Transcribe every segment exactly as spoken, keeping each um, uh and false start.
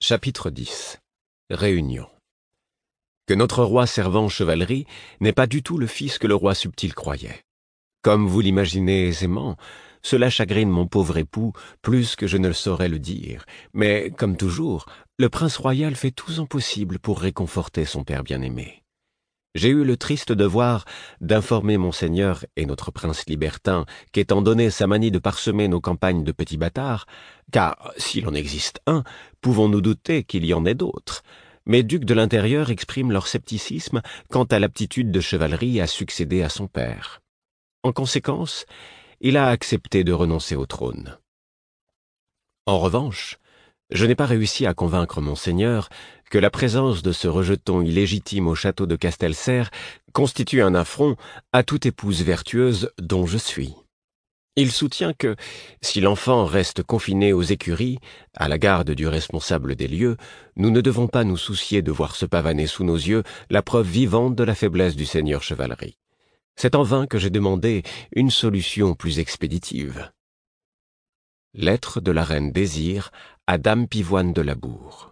Chapitre dix. Réunion. Que notre roi servant chevalerie n'est pas du tout le fils que le roi subtil croyait. Comme vous l'imaginez aisément, cela chagrine mon pauvre époux plus que je ne saurais le dire, mais, comme toujours, le prince royal fait tout son possible pour réconforter son père bien-aimé. J'ai eu le triste devoir d'informer monseigneur et notre prince libertin qu'étant donné sa manie de parsemer nos campagnes de petits bâtards, car s'il en existe un, pouvons-nous douter qu'il y en ait d'autres, mes ducs de l'intérieur expriment leur scepticisme quant à l'aptitude de chevalerie à succéder à son père. En conséquence, il a accepté de renoncer au trône. En revanche, je n'ai pas réussi à convaincre monseigneur que la présence de ce rejeton illégitime au château de Castelserre constitue un affront à toute épouse vertueuse dont je suis. Il soutient que, si l'enfant reste confiné aux écuries, à la garde du responsable des lieux, nous ne devons pas nous soucier de voir se pavaner sous nos yeux la preuve vivante de la faiblesse du seigneur chevalerie. C'est en vain que j'ai demandé une solution plus expéditive. Lettre de la reine Désir à dame Pivoine de Labour.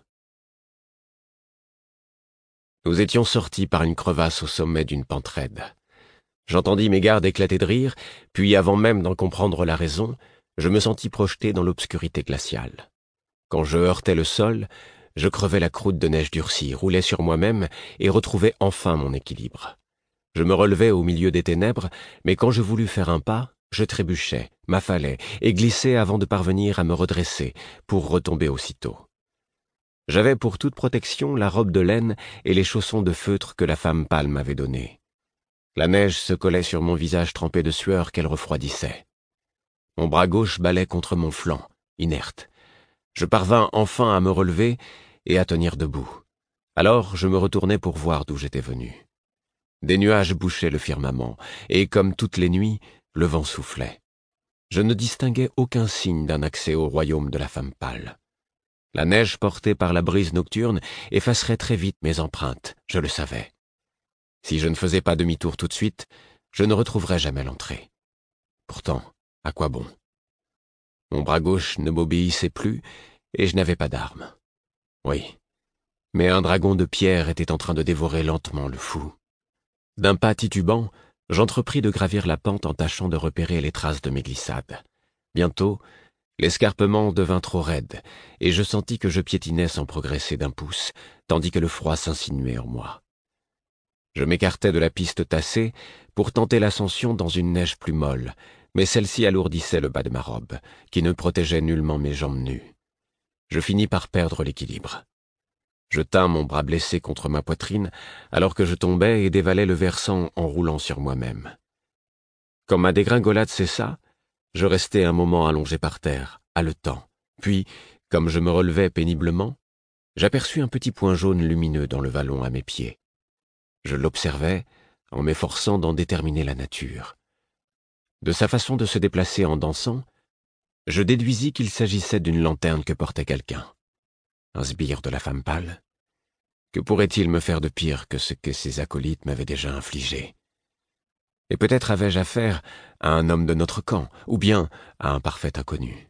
Nous étions sortis par une crevasse au sommet d'une pente raide. J'entendis mes gardes éclater de rire, puis avant même d'en comprendre la raison, je me sentis projeté dans l'obscurité glaciale. Quand je heurtais le sol, je crevais la croûte de neige durcie, roulais sur moi-même et retrouvais enfin mon équilibre. Je me relevais au milieu des ténèbres, mais quand je voulus faire un pas, je trébuchais, m'affalais et glissais avant de parvenir à me redresser, pour retomber aussitôt. J'avais pour toute protection la robe de laine et les chaussons de feutre que la femme pâle m'avait donnés. La neige se collait sur mon visage trempé de sueur qu'elle refroidissait. Mon bras gauche ballait contre mon flanc, inerte. Je parvins enfin à me relever et à tenir debout. Alors je me retournai pour voir d'où j'étais venu. Des nuages bouchaient le firmament, et comme toutes les nuits, le vent soufflait. Je ne distinguais aucun signe d'un accès au royaume de la femme pâle. La neige portée par la brise nocturne effacerait très vite mes empreintes, je le savais. Si je ne faisais pas demi-tour tout de suite, je ne retrouverais jamais l'entrée. Pourtant, à quoi bon? Mon bras gauche ne m'obéissait plus, et je n'avais pas d'arme. Oui, mais un dragon de pierre était en train de dévorer lentement le fou. D'un pas titubant, j'entrepris de gravir la pente en tâchant de repérer les traces de mes glissades. Bientôt, l'escarpement devint trop raide, et je sentis que je piétinais sans progresser d'un pouce, tandis que le froid s'insinuait en moi. Je m'écartai de la piste tassée pour tenter l'ascension dans une neige plus molle, mais celle-ci alourdissait le bas de ma robe, qui ne protégeait nullement mes jambes nues. Je finis par perdre l'équilibre. Je tins mon bras blessé contre ma poitrine, alors que je tombais et dévalais le versant en roulant sur moi-même. Quand ma dégringolade cessa, je restai un moment allongé par terre, haletant. Puis, comme je me relevais péniblement, j'aperçus un petit point jaune lumineux dans le vallon à mes pieds. Je l'observais, en m'efforçant d'en déterminer la nature. De sa façon de se déplacer en dansant, je déduisis qu'il s'agissait d'une lanterne que portait quelqu'un. Un sbire de la femme pâle? Que pourrait-il me faire de pire que ce que ses acolytes m'avaient déjà infligé? Et peut-être avais-je affaire à un homme de notre camp, ou bien à un parfait inconnu.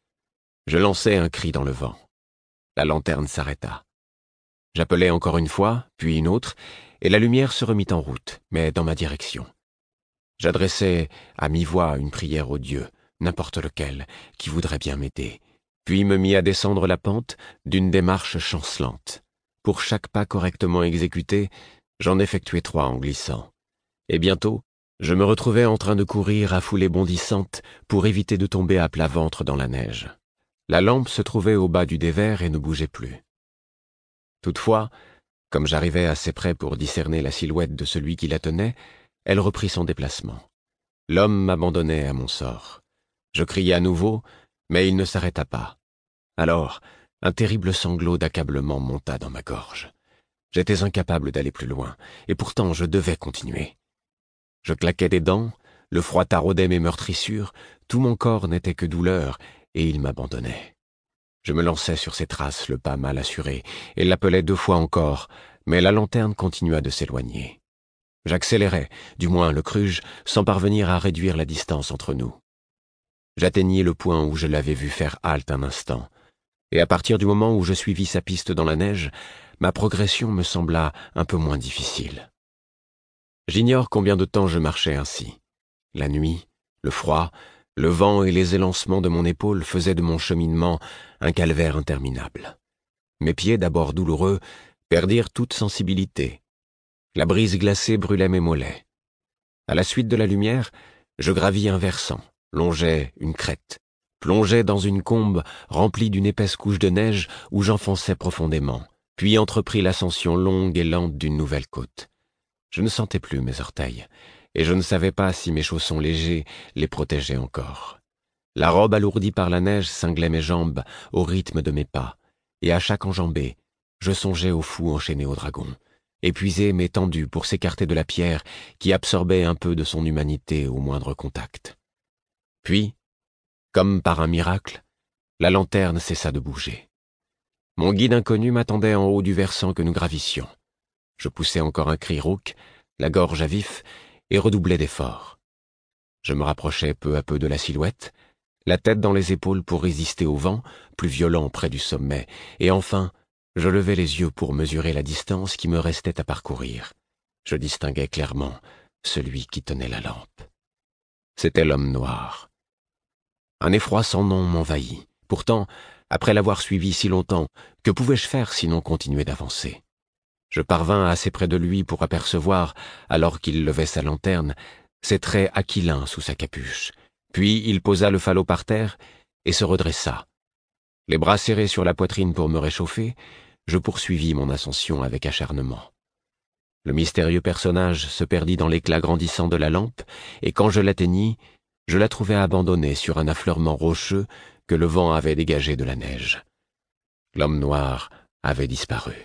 Je lançai un cri dans le vent. La lanterne s'arrêta. J'appelai encore une fois, puis une autre, et la lumière se remit en route, mais dans ma direction. J'adressai à mi-voix une prière au Dieu, n'importe lequel, qui voudrait bien m'aider, puis me mis à descendre la pente d'une démarche chancelante. Pour chaque pas correctement exécuté, j'en effectuai trois en glissant. Et bientôt, je me retrouvais en train de courir à foulée bondissante pour éviter de tomber à plat ventre dans la neige. La lampe se trouvait au bas du dévers et ne bougeait plus. Toutefois, comme j'arrivais assez près pour discerner la silhouette de celui qui la tenait, elle reprit son déplacement. L'homme m'abandonnait à mon sort. Je criai à nouveau, mais il ne s'arrêta pas. Alors, un terrible sanglot d'accablement monta dans ma gorge. J'étais incapable d'aller plus loin, et pourtant je devais continuer. Je claquais des dents, le froid taraudait mes meurtrissures, tout mon corps n'était que douleur, et il m'abandonnait. Je me lançai sur ses traces, le pas mal assuré, et l'appelai deux fois encore, mais la lanterne continua de s'éloigner. J'accélérai, du moins le crus-je, sans parvenir à réduire la distance entre nous. J'atteignis le point où je l'avais vu faire halte un instant, et à partir du moment où je suivis sa piste dans la neige, ma progression me sembla un peu moins difficile. J'ignore combien de temps je marchais ainsi. La nuit, le froid, le vent et les élancements de mon épaule faisaient de mon cheminement un calvaire interminable. Mes pieds, d'abord douloureux, perdirent toute sensibilité. La brise glacée brûlait mes mollets. À la suite de la lumière, je gravis un versant, longeais une crête, plongeais dans une combe remplie d'une épaisse couche de neige où j'enfonçais profondément, puis entrepris l'ascension longue et lente d'une nouvelle côte. Je ne sentais plus mes orteils, et je ne savais pas si mes chaussons légers les protégeaient encore. La robe alourdie par la neige cinglait mes jambes au rythme de mes pas, et à chaque enjambée, je songeais au fou enchaîné au dragon, épuisé mais tendu pour s'écarter de la pierre qui absorbait un peu de son humanité au moindre contact. Puis, comme par un miracle, la lanterne cessa de bouger. Mon guide inconnu m'attendait en haut du versant que nous gravissions. Je poussais encore un cri rauque, la gorge à vif, et redoublais d'efforts. Je me rapprochais peu à peu de la silhouette, la tête dans les épaules pour résister au vent, plus violent près du sommet, et enfin, je levai les yeux pour mesurer la distance qui me restait à parcourir. Je distinguais clairement celui qui tenait la lampe. C'était l'homme noir. Un effroi sans nom m'envahit. Pourtant, après l'avoir suivi si longtemps, que pouvais-je faire sinon continuer d'avancer ? Je parvins assez près de lui pour apercevoir, alors qu'il levait sa lanterne, ses traits aquilins sous sa capuche. Puis il posa le falot par terre et se redressa. Les bras serrés sur la poitrine pour me réchauffer, je poursuivis mon ascension avec acharnement. Le mystérieux personnage se perdit dans l'éclat grandissant de la lampe, et quand je l'atteignis, je la trouvai abandonnée sur un affleurement rocheux que le vent avait dégagé de la neige. L'homme noir avait disparu.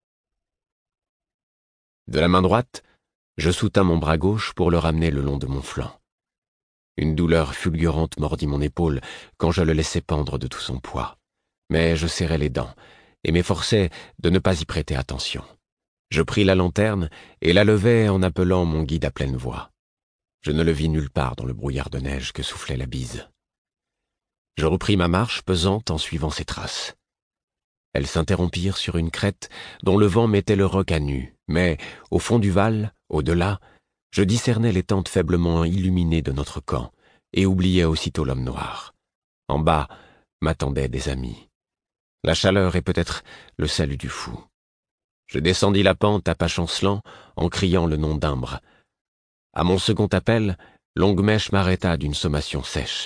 De la main droite, je soutins mon bras gauche pour le ramener le long de mon flanc. Une douleur fulgurante mordit mon épaule quand je le laissai pendre de tout son poids. Mais je serrai les dents et m'efforçai de ne pas y prêter attention. Je pris la lanterne et la levai en appelant mon guide à pleine voix. Je ne le vis nulle part dans le brouillard de neige que soufflait la bise. Je repris ma marche pesante en suivant ses traces. Elles s'interrompirent sur une crête dont le vent mettait le roc à nu, mais, au fond du Val, au-delà, je discernais les tentes faiblement illuminées de notre camp et oubliais aussitôt l'homme noir. En bas, m'attendaient des amis. La chaleur est peut-être le salut du fou. Je descendis la pente à pas chancelants en criant le nom d'Imbre. À mon second appel, Longue-Mèche m'arrêta d'une sommation sèche.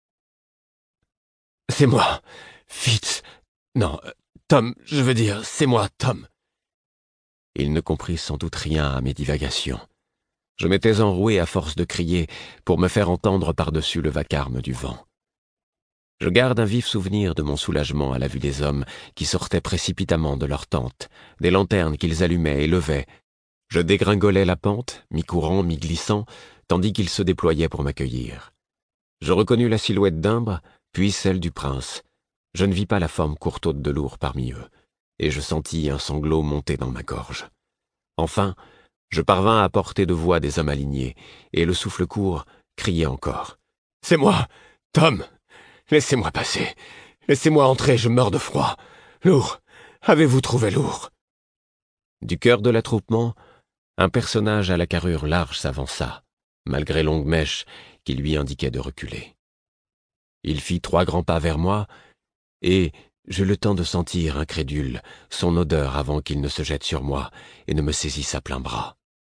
« C'est moi, Fitz. Non, Tom, je veux dire, c'est moi, Tom. » Il ne comprit sans doute rien à mes divagations. Je m'étais enroué à force de crier pour me faire entendre par-dessus le vacarme du vent. Je garde un vif souvenir de mon soulagement à la vue des hommes qui sortaient précipitamment de leurs tentes, des lanternes qu'ils allumaient et levaient. Je dégringolais la pente, mi-courant, mi-glissant, tandis qu'ils se déployaient pour m'accueillir. Je reconnus la silhouette d'Imbre, puis celle du prince. Je ne vis pas la forme courtaute de lourd parmi eux, et je sentis un sanglot monter dans ma gorge. Enfin, je parvins à porter de voix des hommes alignés, et le souffle court criait encore. « C'est moi, Tom. Laissez-moi passer. Laissez-moi entrer, je meurs de froid. Lourd. Avez-vous trouvé lourd ?» Du cœur de l'attroupement, un personnage à la carrure large s'avança, malgré Longue-Mèche qui lui indiquait de reculer. Il fit trois grands pas vers moi, et j'eus le temps de sentir, incrédule, son odeur avant qu'il ne se jette sur moi et ne me saisisse à plein bras.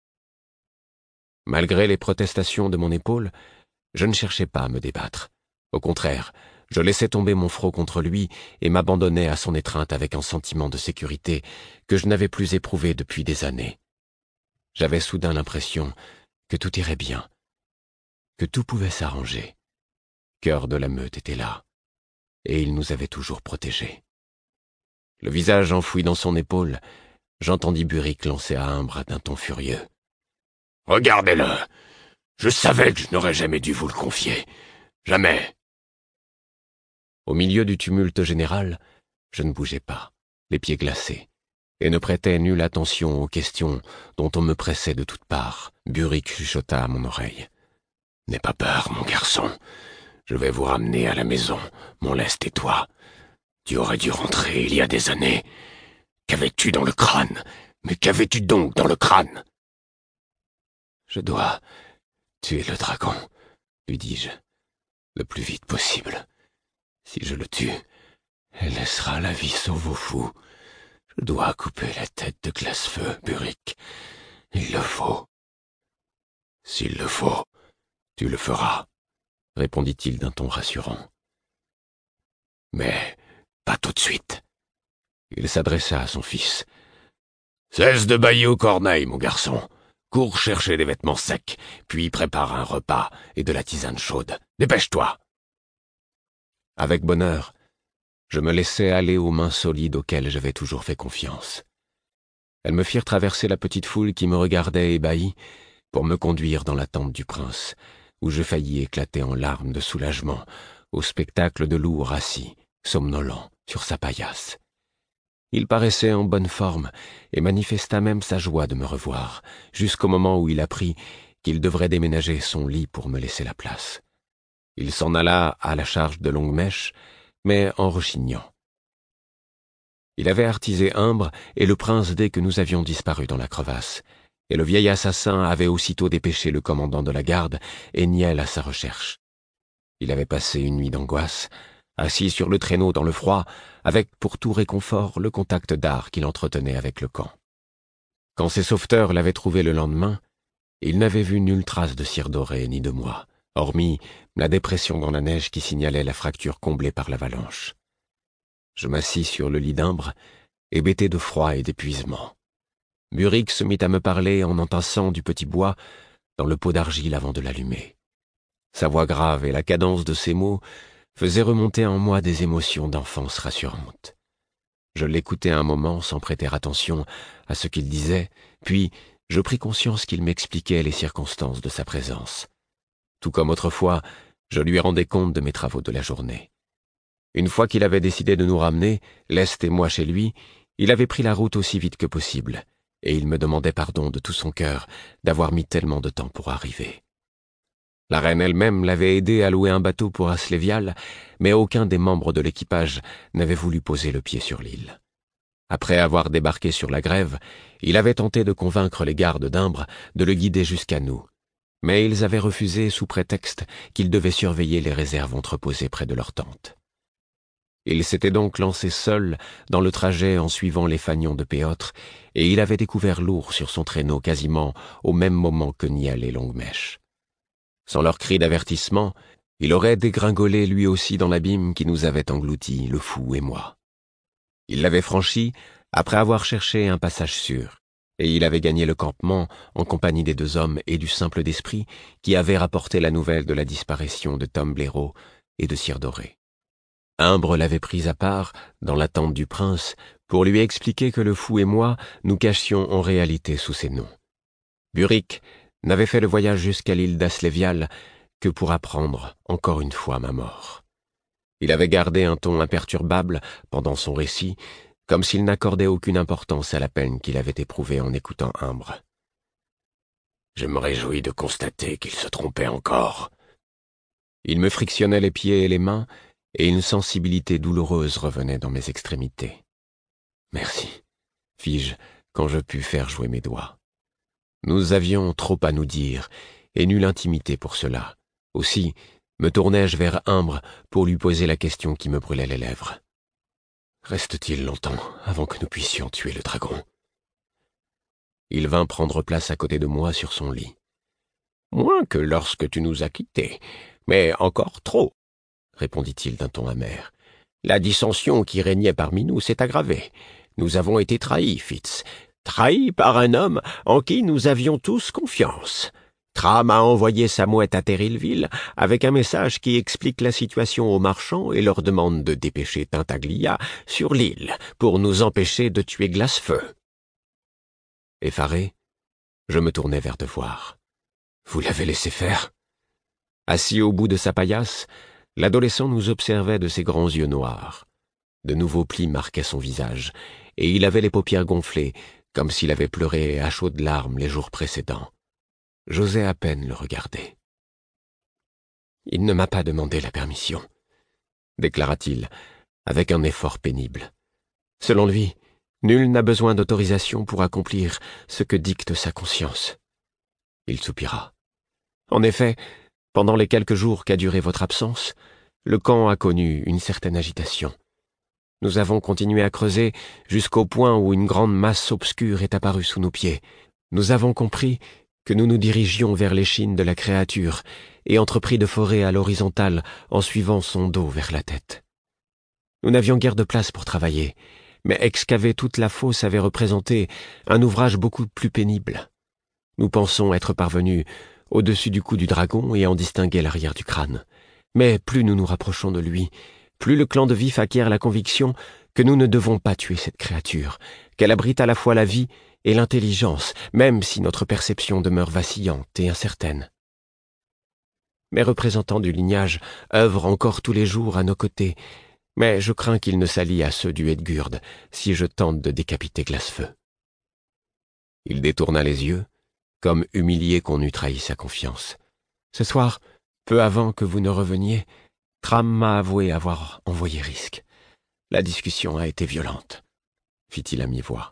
Malgré les protestations de mon épaule, je ne cherchais pas à me débattre. Au contraire, je laissais tomber mon front contre lui et m'abandonnais à son étreinte avec un sentiment de sécurité que je n'avais plus éprouvé depuis des années. J'avais soudain l'impression que tout irait bien, que tout pouvait s'arranger. Cœur de la meute était là, et il nous avait toujours protégés. Le visage enfoui dans son épaule, j'entendis Burick lancer à Imbre d'un ton furieux. « Regardez-le! Je savais que je n'aurais jamais dû vous le confier. Jamais !» Au milieu du tumulte général, je ne bougeais pas, les pieds glacés, et ne prêtais nulle attention aux questions dont on me pressait de toutes parts. Burick chuchota à mon oreille. « N'aie pas peur, mon garçon. Je vais vous ramener à la maison, mon lest et toi. Tu aurais dû rentrer il y a des années. Qu'avais-tu dans le crâne? Mais qu'avais-tu donc dans le crâne? Je dois tuer le dragon, lui dis-je, le plus vite possible. Si je le tue, elle laissera la vie sauve au fou. Je dois couper la tête de Glacefeu, Buric. Il le faut. S'il le faut, tu le feras, répondit-il d'un ton rassurant. Mais pas tout de suite. Il s'adressa à son fils. Cesse de bâiller aux corneilles, mon garçon. Cours chercher des vêtements secs, puis prépare un repas et de la tisane chaude. Dépêche-toi. Avec bonheur, je me laissai aller aux mains solides auxquelles j'avais toujours fait confiance. Elles me firent traverser la petite foule qui me regardait ébahi pour me conduire dans la tente du prince, où je faillis éclater en larmes de soulagement au spectacle de lourd assis, somnolent, sur sa paillasse. Il paraissait en bonne forme et manifesta même sa joie de me revoir, jusqu'au moment où il apprit qu'il devrait déménager son lit pour me laisser la place. Il s'en alla à la charge de Longue-Mèche, mais en rechignant. Il avait artisé Imbre et le prince dès que nous avions disparu dans la crevasse, et le vieil assassin avait aussitôt dépêché le commandant de la garde et Niel à sa recherche. Il avait passé une nuit d'angoisse, assis sur le traîneau dans le froid, avec pour tout réconfort le contact d'art qu'il entretenait avec le camp. Quand ses sauveteurs l'avaient trouvé le lendemain, il n'avait vu nulle trace de cire dorée ni de moi, hormis la dépression dans la neige qui signalait la fracture comblée par l'avalanche. Je m'assis sur le lit d'Imbre, hébété de froid et d'épuisement. Buric se mit à me parler en entassant du petit bois dans le pot d'argile avant de l'allumer. Sa voix grave et la cadence de ses mots faisaient remonter en moi des émotions d'enfance rassurantes. Je l'écoutais un moment sans prêter attention à ce qu'il disait, puis je pris conscience qu'il m'expliquait les circonstances de sa présence. Tout comme autrefois, je lui rendais compte de mes travaux de la journée. Une fois qu'il avait décidé de nous ramener, Lest et moi chez lui, il avait pris la route aussi vite que possible, et il me demandait pardon de tout son cœur d'avoir mis tellement de temps pour arriver. La reine elle-même l'avait aidé à louer un bateau pour Asclépiade, mais aucun des membres de l'équipage n'avait voulu poser le pied sur l'île. Après avoir débarqué sur la grève, il avait tenté de convaincre les gardes d'Imbre de le guider jusqu'à nous, mais ils avaient refusé sous prétexte qu'ils devaient surveiller les réserves entreposées près de leur tente. Il s'était donc lancé seul dans le trajet en suivant les fanions de Péotre, et il avait découvert l'ours sur son traîneau quasiment au même moment que Niel et Longue-Mèche. Sans leur cri d'avertissement, il aurait dégringolé lui aussi dans l'abîme qui nous avait engloutis, le fou et moi. Il l'avait franchi après avoir cherché un passage sûr, et il avait gagné le campement en compagnie des deux hommes et du simple d'esprit qui avaient rapporté la nouvelle de la disparition de Tom Blaireau et de Cire Dorée. Imbre l'avait pris à part, dans la tente du prince, pour lui expliquer que le fou et moi nous cachions en réalité sous ces noms. Buric n'avait fait le voyage jusqu'à l'île d'Asclépiade que pour apprendre, encore une fois, ma mort. Il avait gardé un ton imperturbable pendant son récit, comme s'il n'accordait aucune importance à la peine qu'il avait éprouvée en écoutant Imbre. Je me réjouis de constater qu'il se trompait encore. Il me frictionnait les pieds et les mains, et une sensibilité douloureuse revenait dans mes extrémités. « Merci, fis-je, quand je pus faire jouer mes doigts. Nous avions trop à nous dire, et nulle intimité pour cela. Aussi me tournai-je vers Imbre pour lui poser la question qui me brûlait les lèvres. Reste-t-il longtemps avant que nous puissions tuer le dragon? Il vint prendre place à côté de moi sur son lit. Moins que lorsque tu nous as quittés, mais encore trop, répondit-il d'un ton amer. La dissension qui régnait parmi nous s'est aggravée. Nous avons été trahis, Fitz. Trahis par un homme en qui nous avions tous confiance. Tram a envoyé sa mouette à Terrilleville avec un message qui explique la situation aux marchands et leur demande de dépêcher Tintaglia sur l'île pour nous empêcher de tuer Glacefeu. Effaré, je me tournai vers Devoir. Vous l'avez laissé faire? Assis au bout de sa paillasse, l'adolescent nous observait de ses grands yeux noirs. De nouveaux plis marquaient son visage, et il avait les paupières gonflées, comme s'il avait pleuré à chaudes larmes les jours précédents. J'osais à peine le regarder. « Il ne m'a pas demandé la permission, » déclara-t-il, avec un effort pénible. Selon lui, nul n'a besoin d'autorisation pour accomplir ce que dicte sa conscience. Il soupira. En effet, pendant les quelques jours qu'a duré votre absence, le camp a connu une certaine agitation. Nous avons continué à creuser jusqu'au point où une grande masse obscure est apparue sous nos pieds. Nous avons compris que nous nous dirigions vers l'échine de la créature et entrepris de forer à l'horizontale en suivant son dos vers la tête. Nous n'avions guère de place pour travailler, mais excaver toute la fosse avait représenté un ouvrage beaucoup plus pénible. Nous pensons être parvenus au-dessus du cou du dragon et en distinguer l'arrière du crâne. Mais plus nous nous rapprochons de lui, plus le clan de Vif acquiert la conviction que nous ne devons pas tuer cette créature, qu'elle abrite à la fois la vie et l'intelligence, même si notre perception demeure vacillante et incertaine. Mes représentants du lignage œuvrent encore tous les jours à nos côtés, mais je crains qu'ils ne s'allient à ceux du Hedgurd si je tente de décapiter Glacefeu. Il détourna les yeux, comme humilié qu'on eût trahi sa confiance. Ce soir, peu avant que vous ne reveniez, Tram m'a avoué avoir envoyé Risque. La discussion a été violente, fit-il à mi-voix.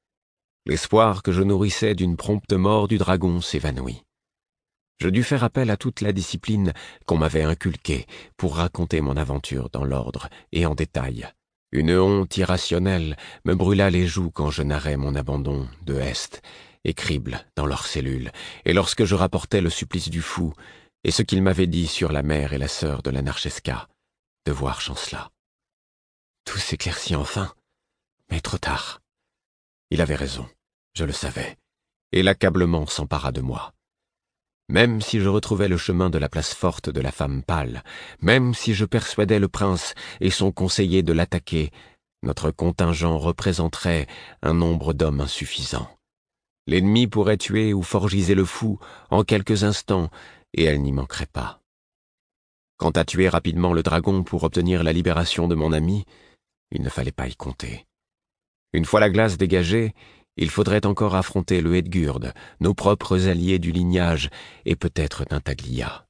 L'espoir que je nourrissais d'une prompte mort du dragon s'évanouit. Je dus faire appel à toute la discipline qu'on m'avait inculquée pour raconter mon aventure dans l'ordre et en détail. Une honte irrationnelle me brûla les joues quand je narrais mon abandon de Est et Crible dans leurs cellules, et lorsque je rapportais le supplice du fou et ce qu'il m'avait dit sur la mère et la sœur de la Narchesca, de voir Chancela. Tout s'éclaircit enfin, mais trop tard. Il avait raison, je le savais, et l'accablement s'empara de moi. Même si je retrouvais le chemin de la place forte de la femme pâle, même si je persuadais le prince et son conseiller de l'attaquer, notre contingent représenterait un nombre d'hommes insuffisant. L'ennemi pourrait tuer ou forgiser le fou en quelques instants, et elle n'y manquerait pas. Quant à tuer rapidement le dragon pour obtenir la libération de mon ami, il ne fallait pas y compter. Une fois la glace dégagée, il faudrait encore affronter le Hedgurd, nos propres alliés du lignage, et peut-être Tintaglia.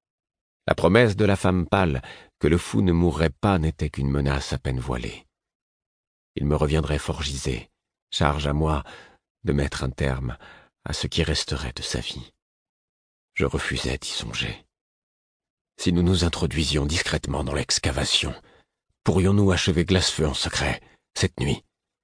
La promesse de la femme pâle que le fou ne mourrait pas n'était qu'une menace à peine voilée. Il me reviendrait fort gisé, charge à moi de mettre un terme à ce qui resterait de sa vie. Je refusais d'y songer. Si nous nous introduisions discrètement dans l'excavation, pourrions-nous achever Glacefeu en secret, cette nuit?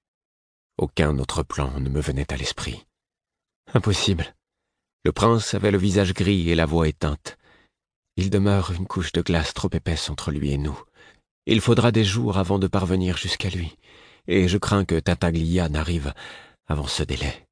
Aucun autre plan ne me venait à l'esprit. Impossible. Le prince avait le visage gris et la voix éteinte. Il demeure une couche de glace trop épaisse entre lui et nous. Il faudra des jours avant de parvenir jusqu'à lui, et je crains que Tintaglia n'arrive avant ce délai.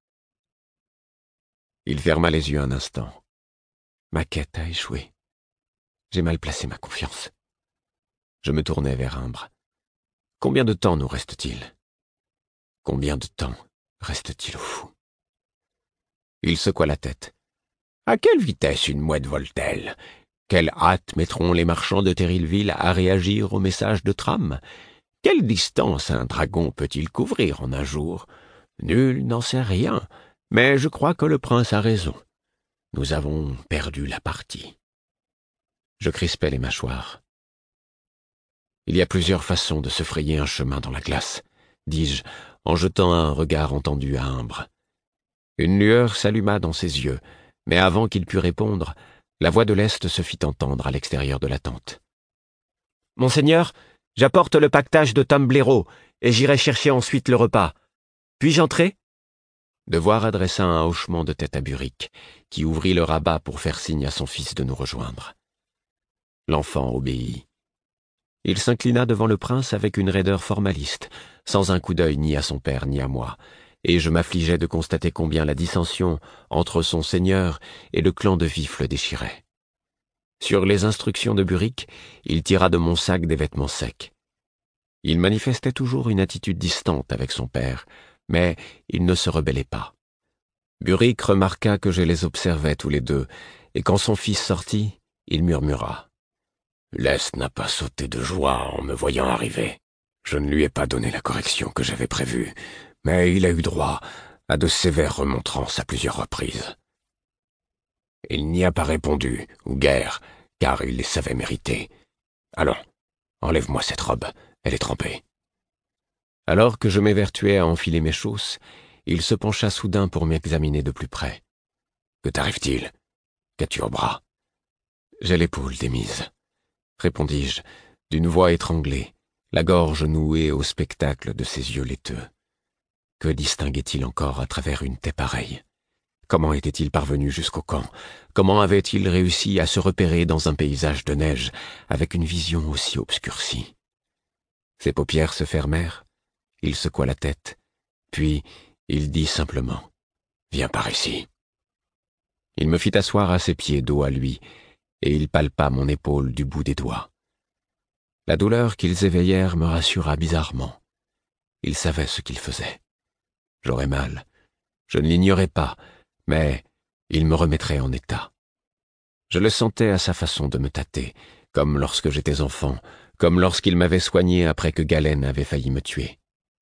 Il ferma les yeux un instant. Ma quête a échoué. J'ai mal placé ma confiance. Je me tournai vers Imbre. Combien de temps nous reste-t-il? Combien de temps reste-t-il au fou? Il secoua la tête. À quelle vitesse une mouette vole-t-elle? Quelle hâte mettront les marchands de Terrillville à réagir au message de Tram? Quelle distance un dragon peut-il couvrir en un jour? Nul n'en sait rien, mais je crois que le prince a raison. Nous avons perdu la partie. Je crispais les mâchoires. Il y a plusieurs façons de se frayer un chemin dans la glace, dis-je, en jetant un regard entendu à Imbre. Une lueur s'alluma dans ses yeux, mais avant qu'il pût répondre, la voix de l'Est se fit entendre à l'extérieur de la tente. « Monseigneur, j'apporte le pactage de Tom Blaireau, et j'irai chercher ensuite le repas. Puis-je entrer ?» Devoir adressa un hochement de tête à Buric, qui ouvrit le rabat pour faire signe à son fils de nous rejoindre. L'enfant obéit. Il s'inclina devant le prince avec une raideur formaliste, sans un coup d'œil ni à son père ni à moi, et je m'affligeais de constater combien la dissension entre son seigneur et le clan de Vif le déchirait. Sur les instructions de Buric, il tira de mon sac des vêtements secs. Il manifestait toujours une attitude distante avec son père, mais il ne se rebellait pas. Buric remarqua que je les observais tous les deux, et quand son fils sortit, il murmura. « L'Est n'a pas sauté de joie en me voyant arriver. Je ne lui ai pas donné la correction que j'avais prévue, mais il a eu droit à de sévères remontrances à plusieurs reprises. Il n'y a pas répondu, ou guère, car il les savait mériter. Allons, enlève-moi cette robe, Elle est trempée. » Alors que je m'évertuais à enfiler mes chausses, il se pencha soudain pour m'examiner de plus près. « Que t'arrive-t-il? Qu'as-tu au bras? »« J'ai l'épaule démise, » répondis-je, d'une voix étranglée, la gorge nouée au spectacle de ses yeux laiteux. Que distinguait-il encore à travers une taie pareille? Comment était-il parvenu jusqu'au camp? Comment avait-il réussi à se repérer dans un paysage de neige avec une vision aussi obscurcie? Ses paupières se fermèrent, il secoua la tête, puis il dit simplement « Viens par ici ». Il me fit asseoir à ses pieds, dos à lui, et il palpa mon épaule du bout des doigts. La douleur qu'ils éveillèrent me rassura bizarrement. Il savait ce qu'il faisait. J'aurais mal, je ne l'ignorais pas, mais il me remettrait en état. Je le sentais à sa façon de me tâter, comme lorsque j'étais enfant, comme lorsqu'il m'avait soigné après que Galen avait failli me tuer.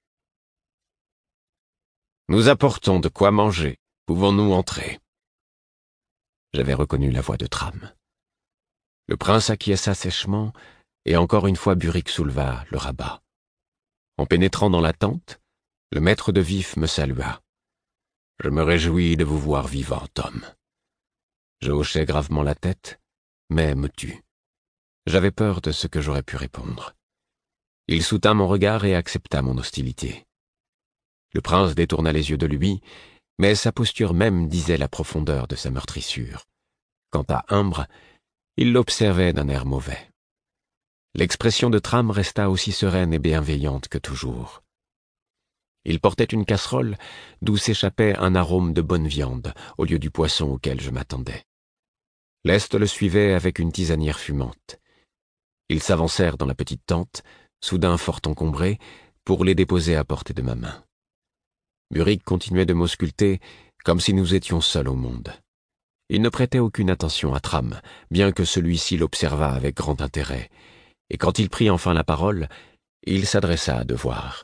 « Nous apportons de quoi manger. Pouvons-nous entrer ?» J'avais reconnu la voix de Tram. Le prince acquiesça sèchement, et encore une fois Buric souleva le rabat. En pénétrant dans la tente, le maître de vif me salua. « Je me réjouis de vous voir vivant, Tom. » Je hochai gravement la tête, mais me tus. J'avais peur de ce que j'aurais pu répondre. Il soutint mon regard et accepta mon hostilité. Le prince détourna les yeux de lui, mais sa posture même disait la profondeur de sa meurtrissure. Quant à Humbre, il l'observait d'un air mauvais. L'expression de Tram resta aussi sereine et bienveillante que toujours. Il portait une casserole d'où s'échappait un arôme de bonne viande au lieu du poisson auquel je m'attendais. Lest le suivait avec une tisanière fumante. Ils s'avancèrent dans la petite tente, soudain fort encombrée, pour les déposer à portée de ma main. Buric continuait de m'ausculter comme si nous étions seuls au monde. Il ne prêtait aucune attention à Tram, bien que celui-ci l'observât avec grand intérêt, et quand il prit enfin la parole, il s'adressa à Devoir.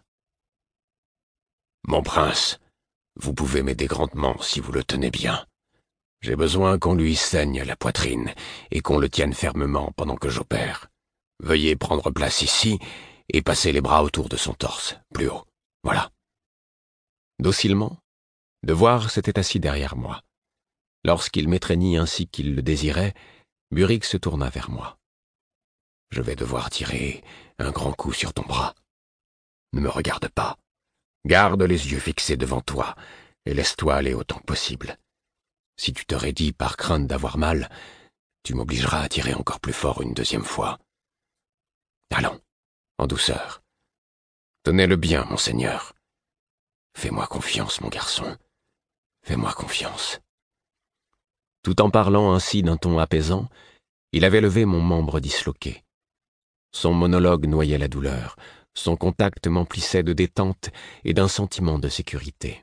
« Mon prince, vous pouvez m'aider grandement si vous le tenez bien. J'ai besoin qu'on lui saigne la poitrine et qu'on le tienne fermement pendant que j'opère. Veuillez prendre place ici et passer les bras autour de son torse, plus haut. Voilà. » Docilement, Devoir s'était assis derrière moi. Lorsqu'il m'étreignit ainsi qu'il le désirait, Buric se tourna vers moi. « Je vais devoir tirer un grand coup sur ton bras. Ne me regarde pas. Garde les yeux fixés devant toi et laisse-toi aller autant que possible. Si tu te raidis par crainte d'avoir mal, tu m'obligeras à tirer encore plus fort une deuxième fois. Allons, en douceur. Tenez-le bien, monseigneur. Fais-moi confiance, mon garçon. Fais-moi confiance. » Tout en parlant ainsi d'un ton apaisant, il avait levé mon membre disloqué. Son monologue noyait la douleur, son contact m'emplissait de détente et d'un sentiment de sécurité.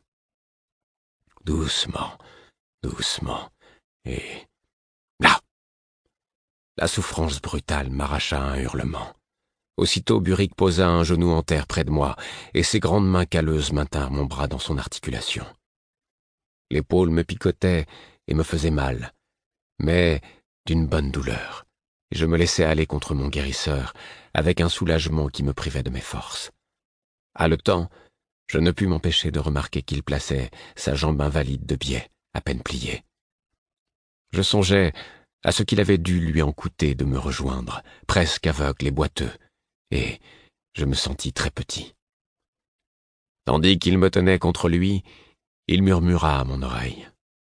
Doucement, doucement, et... là! La souffrance brutale m'arracha un hurlement. Aussitôt Buric posa un genou en terre près de moi, et ses grandes mains calleuses maintinrent mon bras dans son articulation. L'épaule me picotait et me faisait mal, mais d'une bonne douleur. Je me laissais aller contre mon guérisseur, avec un soulagement qui me privait de mes forces. Haletant, je ne pus m'empêcher de remarquer qu'il plaçait sa jambe invalide de biais, à peine pliée. Je songeais à ce qu'il avait dû lui en coûter de me rejoindre, presque aveugle et boiteux, et je me sentis très petit. Tandis qu'il me tenait contre lui, il murmura à mon oreille.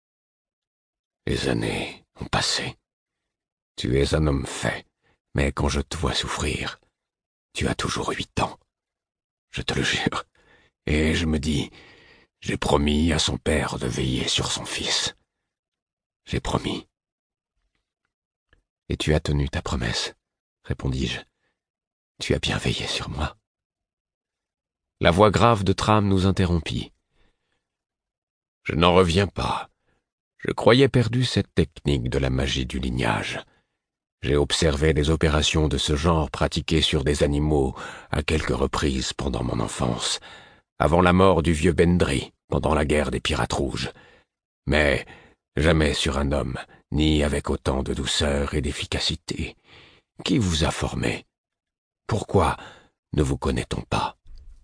« Les années ont passé. Tu es un homme fait, mais quand je te vois souffrir, tu as toujours huit ans. Je te le jure. Et je me dis, j'ai promis à son père de veiller sur son fils. J'ai promis. » « Et tu as tenu ta promesse, » répondis-je. « Tu as bien veillé sur moi. » La voix grave de Tram nous interrompit. « Je n'en reviens pas. Je croyais perdu cette technique de la magie du lignage. J'ai observé des opérations de ce genre pratiquées sur des animaux à quelques reprises pendant mon enfance, avant la mort du vieux Bendry, pendant la guerre des Pirates Rouges. Mais jamais sur un homme, ni avec autant de douceur et d'efficacité. Qui vous a formé? Pourquoi ne vous connaît-on pas?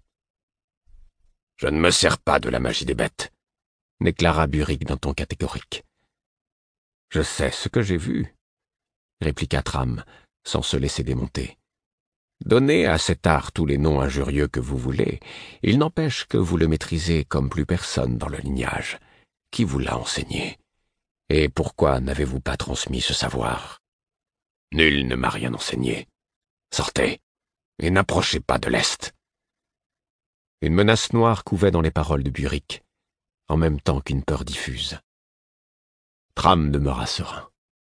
Je ne me sers pas de la magie des bêtes, déclara Burrick d'un ton catégorique. Je sais ce que j'ai vu, répliqua Tram, sans se laisser démonter. Donnez à cet art tous les noms injurieux que vous voulez, il n'empêche que vous le maîtrisez comme plus personne dans le lignage. Qui vous l'a enseigné? Et pourquoi n'avez-vous pas transmis ce savoir? Nul ne m'a rien enseigné. Sortez, et n'approchez pas de l'Est. Une menace noire couvait dans les paroles de Burrick, en même temps qu'une peur diffuse. Tram demeura serein.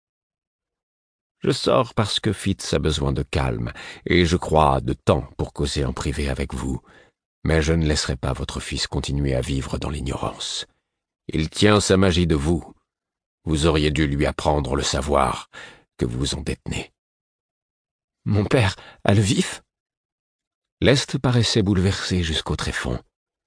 Je sors parce que Fitz a besoin de calme, et je crois de temps pour causer en privé avec vous, mais je ne laisserai pas votre fils continuer à vivre dans l'ignorance. Il tient sa magie de vous. Vous auriez dû lui apprendre le savoir que vous en détenez. Mon père a le vif? L'Est paraissait bouleversé jusqu'au tréfonds.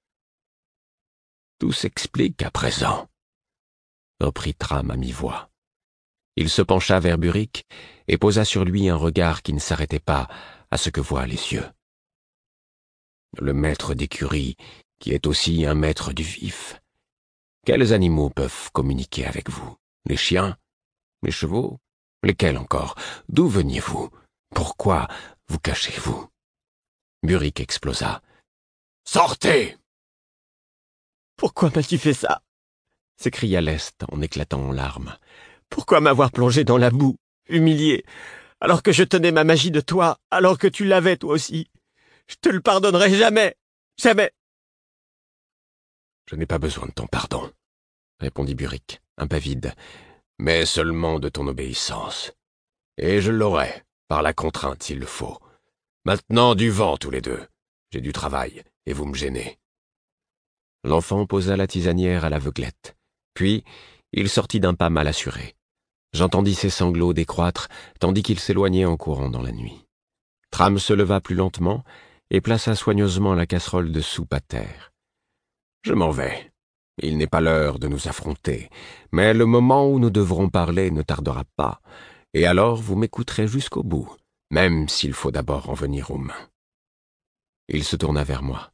Tout s'explique à présent, reprit Tram à mi-voix. Il se pencha vers Burrick et posa sur lui un regard qui ne s'arrêtait pas à ce que voient les yeux. Le maître d'écurie, qui est aussi un maître du vif. Quels animaux peuvent communiquer avec vous? Les chiens? Les chevaux? Lesquels encore? D'où veniez-vous? Pourquoi vous cachez-vous? Burrick explosa. « Sortez !»« Pourquoi m'as-tu fait ça ?» s'écria Lest en éclatant en larmes. « Pourquoi m'avoir plongé dans la boue, humilié, alors que je tenais ma magie de toi, alors que tu l'avais toi aussi? Je te le pardonnerai jamais, jamais !»« Je n'ai pas besoin de ton pardon, » répondit Burrick, impavide, « mais seulement de ton obéissance. Et je l'aurai, par la contrainte s'il le faut. Maintenant du vent tous les deux. J'ai du travail, et vous me gênez. » L'enfant posa la tisanière à l'aveuglette. Puis, il sortit d'un pas mal assuré. J'entendis ses sanglots décroître, tandis qu'il s'éloignait en courant dans la nuit. Tram se leva plus lentement et plaça soigneusement la casserole de soupe à terre. « Je m'en vais. Il n'est pas l'heure de nous affronter, mais le moment où nous devrons parler ne tardera pas, et alors vous m'écouterez jusqu'au bout, même s'il faut d'abord en venir aux mains. » Il se tourna vers moi.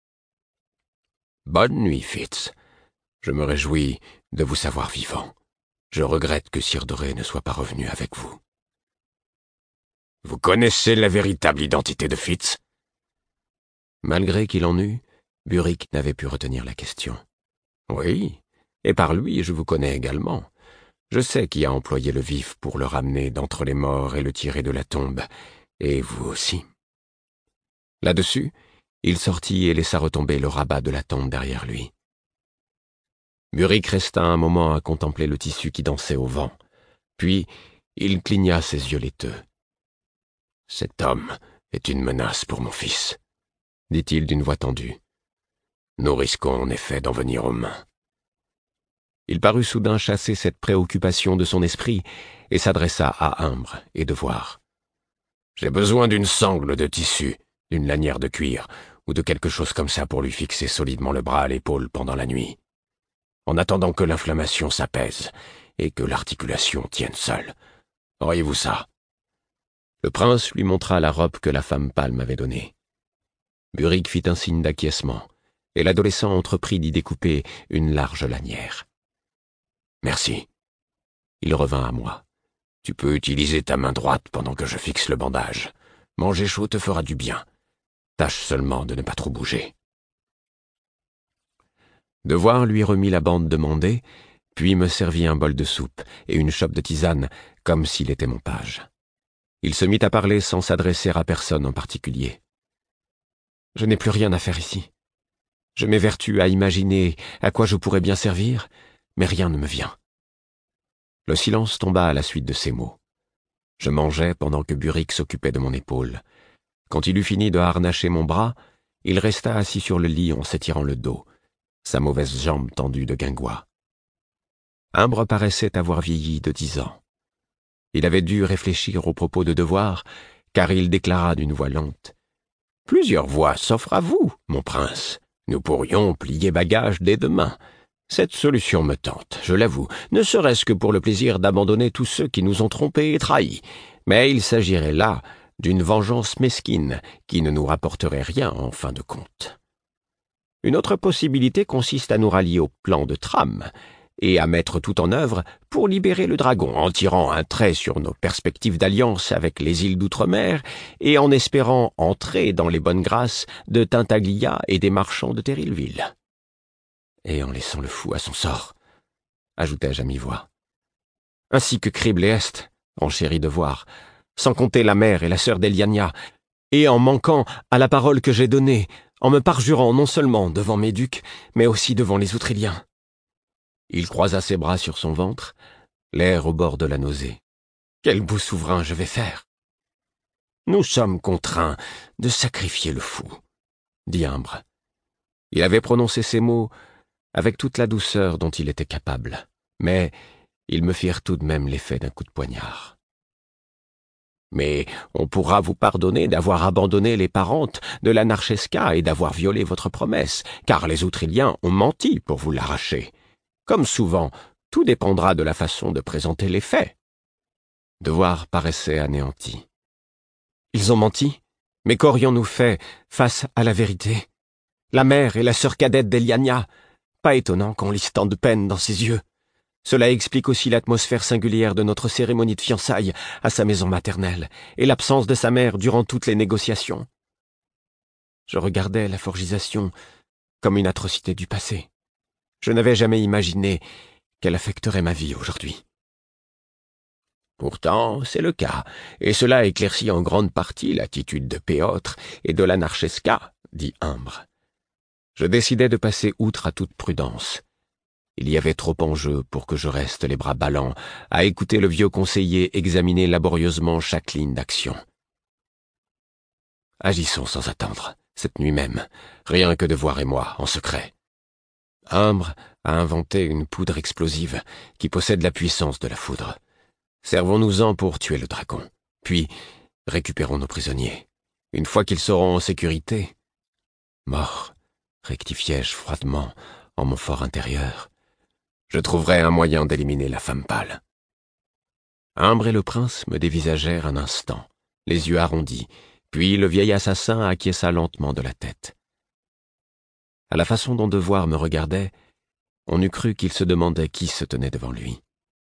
« Bonne nuit, Fitz. Je me réjouis de vous savoir vivant. Je regrette que Sir Doré ne soit pas revenu avec vous. »« Vous connaissez la véritable identité de Fitz ?» Malgré qu'il en eût, Burrick n'avait pu retenir la question. « Oui, et par lui je vous connais également. Je sais qui a employé le vif pour le ramener d'entre les morts et le tirer de la tombe, et vous aussi. » Là-dessus, il sortit et laissa retomber le rabat de la tombe derrière lui. Burrick resta un moment à contempler le tissu qui dansait au vent. Puis, il cligna ses yeux laiteux. « Cet homme est une menace pour mon fils, » dit-il d'une voix tendue. « Nous risquons en effet d'en venir aux mains. » Il parut soudain chasser cette préoccupation de son esprit et s'adressa à Imbre et Devoir. « J'ai besoin d'une sangle de tissu, d'une lanière de cuir, ou de quelque chose comme ça pour lui fixer solidement le bras à l'épaule pendant la nuit, en attendant que l'inflammation s'apaise et que l'articulation tienne seule. Auriez-vous ça ?» Le prince lui montra la robe que la femme pâle m'avait donnée. Burrick fit un signe d'acquiescement, et l'adolescent entreprit d'y découper une large lanière. « Merci. » Il revint à moi. « Tu peux utiliser ta main droite pendant que je fixe le bandage. Manger chaud te fera du bien. Tâche seulement de ne pas trop bouger. » Devoir lui remit la bande demandée, puis me servit un bol de soupe et une chope de tisane, comme s'il était mon page. Il se mit à parler sans s'adresser à personne en particulier. « Je n'ai plus rien à faire ici. Je m'évertue à imaginer à quoi je pourrais bien servir, mais rien ne me vient. » Le silence tomba à la suite de ces mots. Je mangeais pendant que Burrick s'occupait de mon épaule. Quand il eut fini de harnacher mon bras, il resta assis sur le lit en s'étirant le dos, sa mauvaise jambe tendue de guingois. Imbre paraissait avoir vieilli de dix ans. Il avait dû réfléchir aux propos de Devoir, car il déclara d'une voix lente. « Plusieurs voies s'offrent à vous, mon prince. Nous pourrions plier bagages dès demain. Cette solution me tente, je l'avoue, ne serait-ce que pour le plaisir d'abandonner tous ceux qui nous ont trompés et trahis. Mais il s'agirait là d'une vengeance mesquine qui ne nous rapporterait rien en fin de compte. Une autre possibilité consiste à nous rallier au plan de trame et à mettre tout en œuvre pour libérer le dragon en tirant un trait sur nos perspectives d'alliance avec les îles d'outre-mer et en espérant entrer dans les bonnes grâces de Tintaglia et des marchands de Terrillville. Et en laissant le fou à son sort, ajoutai-je à mi-voix. Ainsi que Crible et Est, renchérit de voir, sans compter la mère et la sœur d'Eliania, et en manquant à la parole que j'ai donnée, en me parjurant non seulement devant mes ducs, mais aussi devant les Outréliens. Il croisa ses bras sur son ventre, l'air au bord de la nausée. Quel beau souverain je vais faire! Nous sommes contraints de sacrifier le fou, dit Imbre. Il avait prononcé ces mots avec toute la douceur dont il était capable, mais ils me firent tout de même l'effet d'un coup de poignard. Mais on pourra vous pardonner d'avoir abandonné les parentes de la Narchesca et d'avoir violé votre promesse, car les Outréliens ont menti pour vous l'arracher. Comme souvent, tout dépendra de la façon de présenter les faits. Devoir paraissait anéanti. Ils ont menti, mais qu'aurions-nous fait face à la vérité? La mère et la sœur cadette d'Eliania, pas étonnant qu'on lise tant de peine dans ses yeux. Cela explique aussi l'atmosphère singulière de notre cérémonie de fiançailles à sa maison maternelle et l'absence de sa mère durant toutes les négociations. Je regardais la forgisation comme une atrocité du passé. Je n'avais jamais imaginé qu'elle affecterait ma vie aujourd'hui. Pourtant, c'est le cas, et cela éclaircit en grande partie l'attitude de Péotre et de la Narchesca, dit Imbre. Je décidai de passer outre à toute prudence. Il y avait trop en jeu pour que je reste les bras ballants à écouter le vieux conseiller examiner laborieusement chaque ligne d'action. Agissons sans attendre, cette nuit même, rien que Devoir et moi, en secret. Imbre a inventé une poudre explosive qui possède la puissance de la foudre. Servons-nous-en pour tuer le dragon, puis récupérons nos prisonniers. Une fois qu'ils seront en sécurité... Mort, rectifiai-je froidement en mon fort intérieur. Je trouverai un moyen d'éliminer la femme pâle. Imbre et le prince me dévisagèrent un instant, les yeux arrondis, puis le vieil assassin acquiesça lentement de la tête. À la façon dont Devoir me regardait, on eût cru qu'il se demandait qui se tenait devant lui.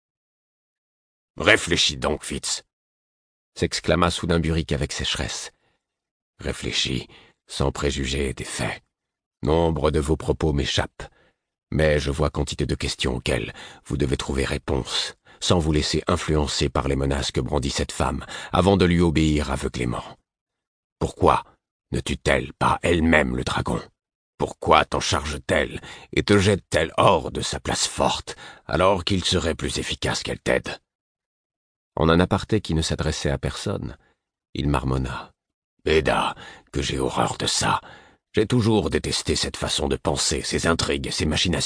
« Réfléchis donc, Fitz !» s'exclama soudain Buric avec sécheresse. « Réfléchis, sans préjuger des faits. Nombre de vos propos m'échappent, mais je vois quantité de questions auxquelles vous devez trouver réponse, sans vous laisser influencer par les menaces que brandit cette femme, avant de lui obéir aveuglément. Pourquoi ne tue-t-elle pas elle-même le dragon ? Pourquoi t'en charge-t-elle et te jette-t-elle hors de sa place forte, alors qu'il serait plus efficace qu'elle t'aide ?» En un aparté qui ne s'adressait à personne, il marmonna. « Béda, que j'ai horreur de ça. J'ai toujours détesté cette façon de penser, ces intrigues, ces machinations. »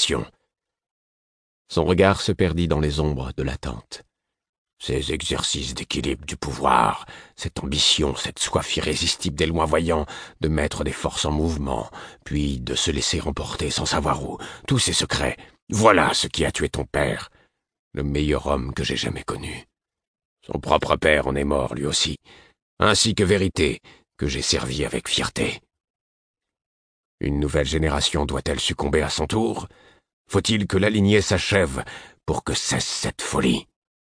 Son regard se perdit dans les ombres de l'attente. Ces exercices d'équilibre du pouvoir, cette ambition, cette soif irrésistible des loin voyants de mettre des forces en mouvement, puis de se laisser emporter sans savoir où, tous ces secrets, voilà ce qui a tué ton père, le meilleur homme que j'ai jamais connu. Son propre père en est mort lui aussi, ainsi que Vérité, que j'ai servi avec fierté. Une nouvelle génération doit-elle succomber à son tour? Faut-il que la lignée s'achève pour que cesse cette folie?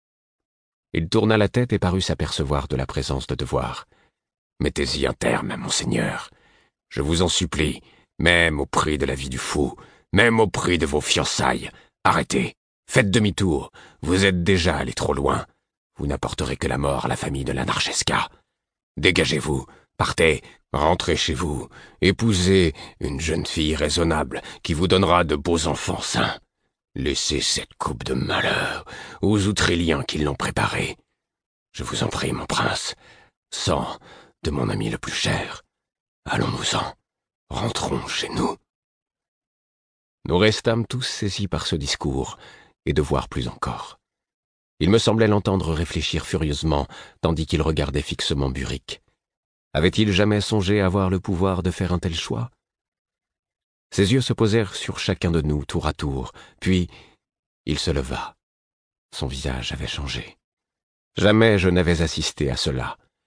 Il tourna la tête et parut s'apercevoir de la présence de Devoir. « Mettez-y un terme, monseigneur. Je vous en supplie, même au prix de la vie du fou, même au prix de vos fiançailles. Arrêtez, faites demi-tour, vous êtes déjà allé trop loin. Vous n'apporterez que la mort à la famille de la Narchesca. Dégagez-vous, partez, rentrez chez vous, épousez une jeune fille raisonnable qui vous donnera de beaux enfants sains. Laissez cette coupe de malheur aux Outréliens qui l'ont préparée. Je vous en prie, mon prince, sang de mon ami le plus cher. Allons-nous-en, rentrons chez nous. » Nous restâmes tous saisis par ce discours, et Devoir plus encore. Il me semblait l'entendre réfléchir furieusement, tandis qu'il regardait fixement Buric. Avait-il jamais songé avoir le pouvoir de faire un tel choix? Ses yeux se posèrent sur chacun de nous, tour à tour, puis il se leva. Son visage avait changé. Jamais je n'avais assisté à cela.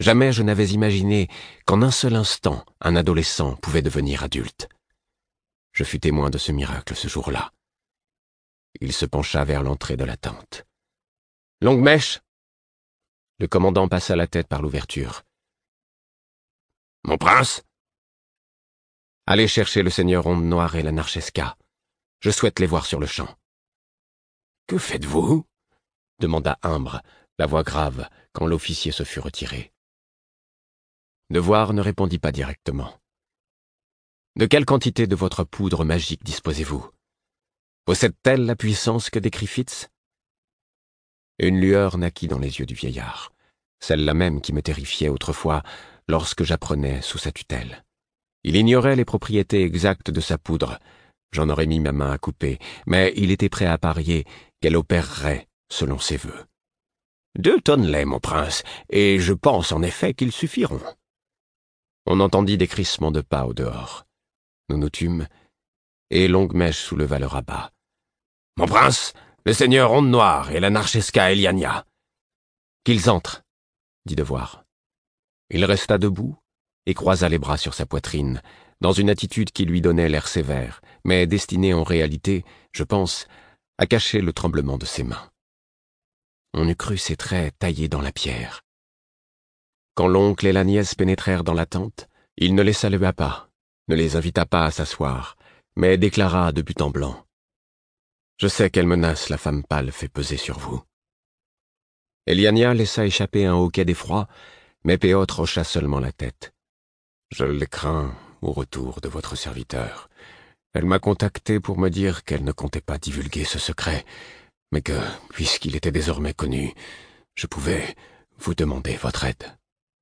Jamais je n'avais imaginé qu'en un seul instant, un adolescent pouvait devenir adulte. Je fus témoin de ce miracle ce jour-là. Il se pencha vers l'entrée de la tente. « Longue Mèche !» Le commandant passa la tête par l'ouverture. « Mon prince !»« Allez chercher le seigneur Onde Noire et la Narchesca. Je souhaite les voir sur le champ. »« Que faites-vous » demanda Imbre, la voix grave, quand l'officier se fut retiré. Devoir ne répondit pas directement. « De quelle quantité de votre poudre magique disposez-vous ? Possède-t-elle la puissance que décrit Fitz ?» Une lueur naquit dans les yeux du vieillard, celle-là même qui me terrifiait autrefois lorsque j'apprenais sous sa tutelle. Il ignorait les propriétés exactes de sa poudre. J'en aurais mis ma main à couper, mais il était prêt à parier qu'elle opérerait selon ses vœux. « Deux tonnes-lait, mon prince, et je pense en effet qu'ils suffiront. » On entendit des crissements de pas au dehors. Nous nous tûmes, et Longue Mèche souleva le rabat. « Mon prince, le seigneur Onde Noire et la Narchesca Eliania. »« Qu'ils entrent, » dit Devoir. Il resta debout et croisa les bras sur sa poitrine, dans une attitude qui lui donnait l'air sévère, mais destinée en réalité, je pense, à cacher le tremblement de ses mains. On eût cru ses traits taillés dans la pierre. Quand l'oncle et la nièce pénétrèrent dans la tente, il ne les salua pas, ne les invita pas à s'asseoir, mais déclara de but en blanc. « Je sais quelle menace la femme pâle fait peser sur vous. » Eliania laissa échapper un hoquet d'effroi, mais Péotre hocha seulement la tête. « Je le crains au retour de votre serviteur. Elle m'a contacté pour me dire qu'elle ne comptait pas divulguer ce secret, mais que, puisqu'il était désormais connu, je pouvais vous demander votre aide. »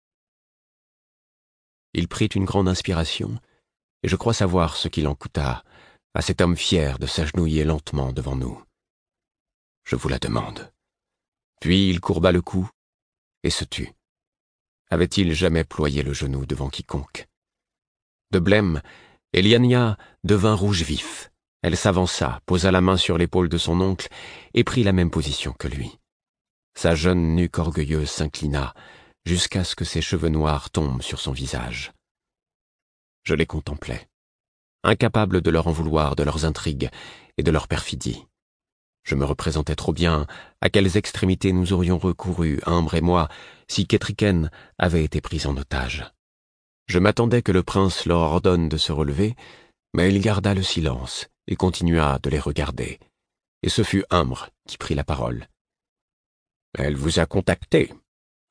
Il prit une grande inspiration, et je crois savoir ce qu'il en coûta à cet homme fier de s'agenouiller lentement devant nous. « Je vous la demande. » Puis il courba le cou et se tut. Avait-il jamais ployé le genou devant quiconque? De blême, Eliania devint rouge vif. Elle s'avança, posa la main sur l'épaule de son oncle et prit la même position que lui. Sa jeune nuque orgueilleuse s'inclina jusqu'à ce que ses cheveux noirs tombent sur son visage. Je les contemplais, incapable de leur en vouloir de leurs intrigues et de leur perfidie. Je me représentais trop bien à quelles extrémités nous aurions recouru, Imbre et moi, si Ketriken avait été pris en otage. Je m'attendais que le prince leur ordonne de se relever, mais il garda le silence et continua de les regarder. Et ce fut Imbre qui prit la parole. « Elle vous a contacté. Comment ?»«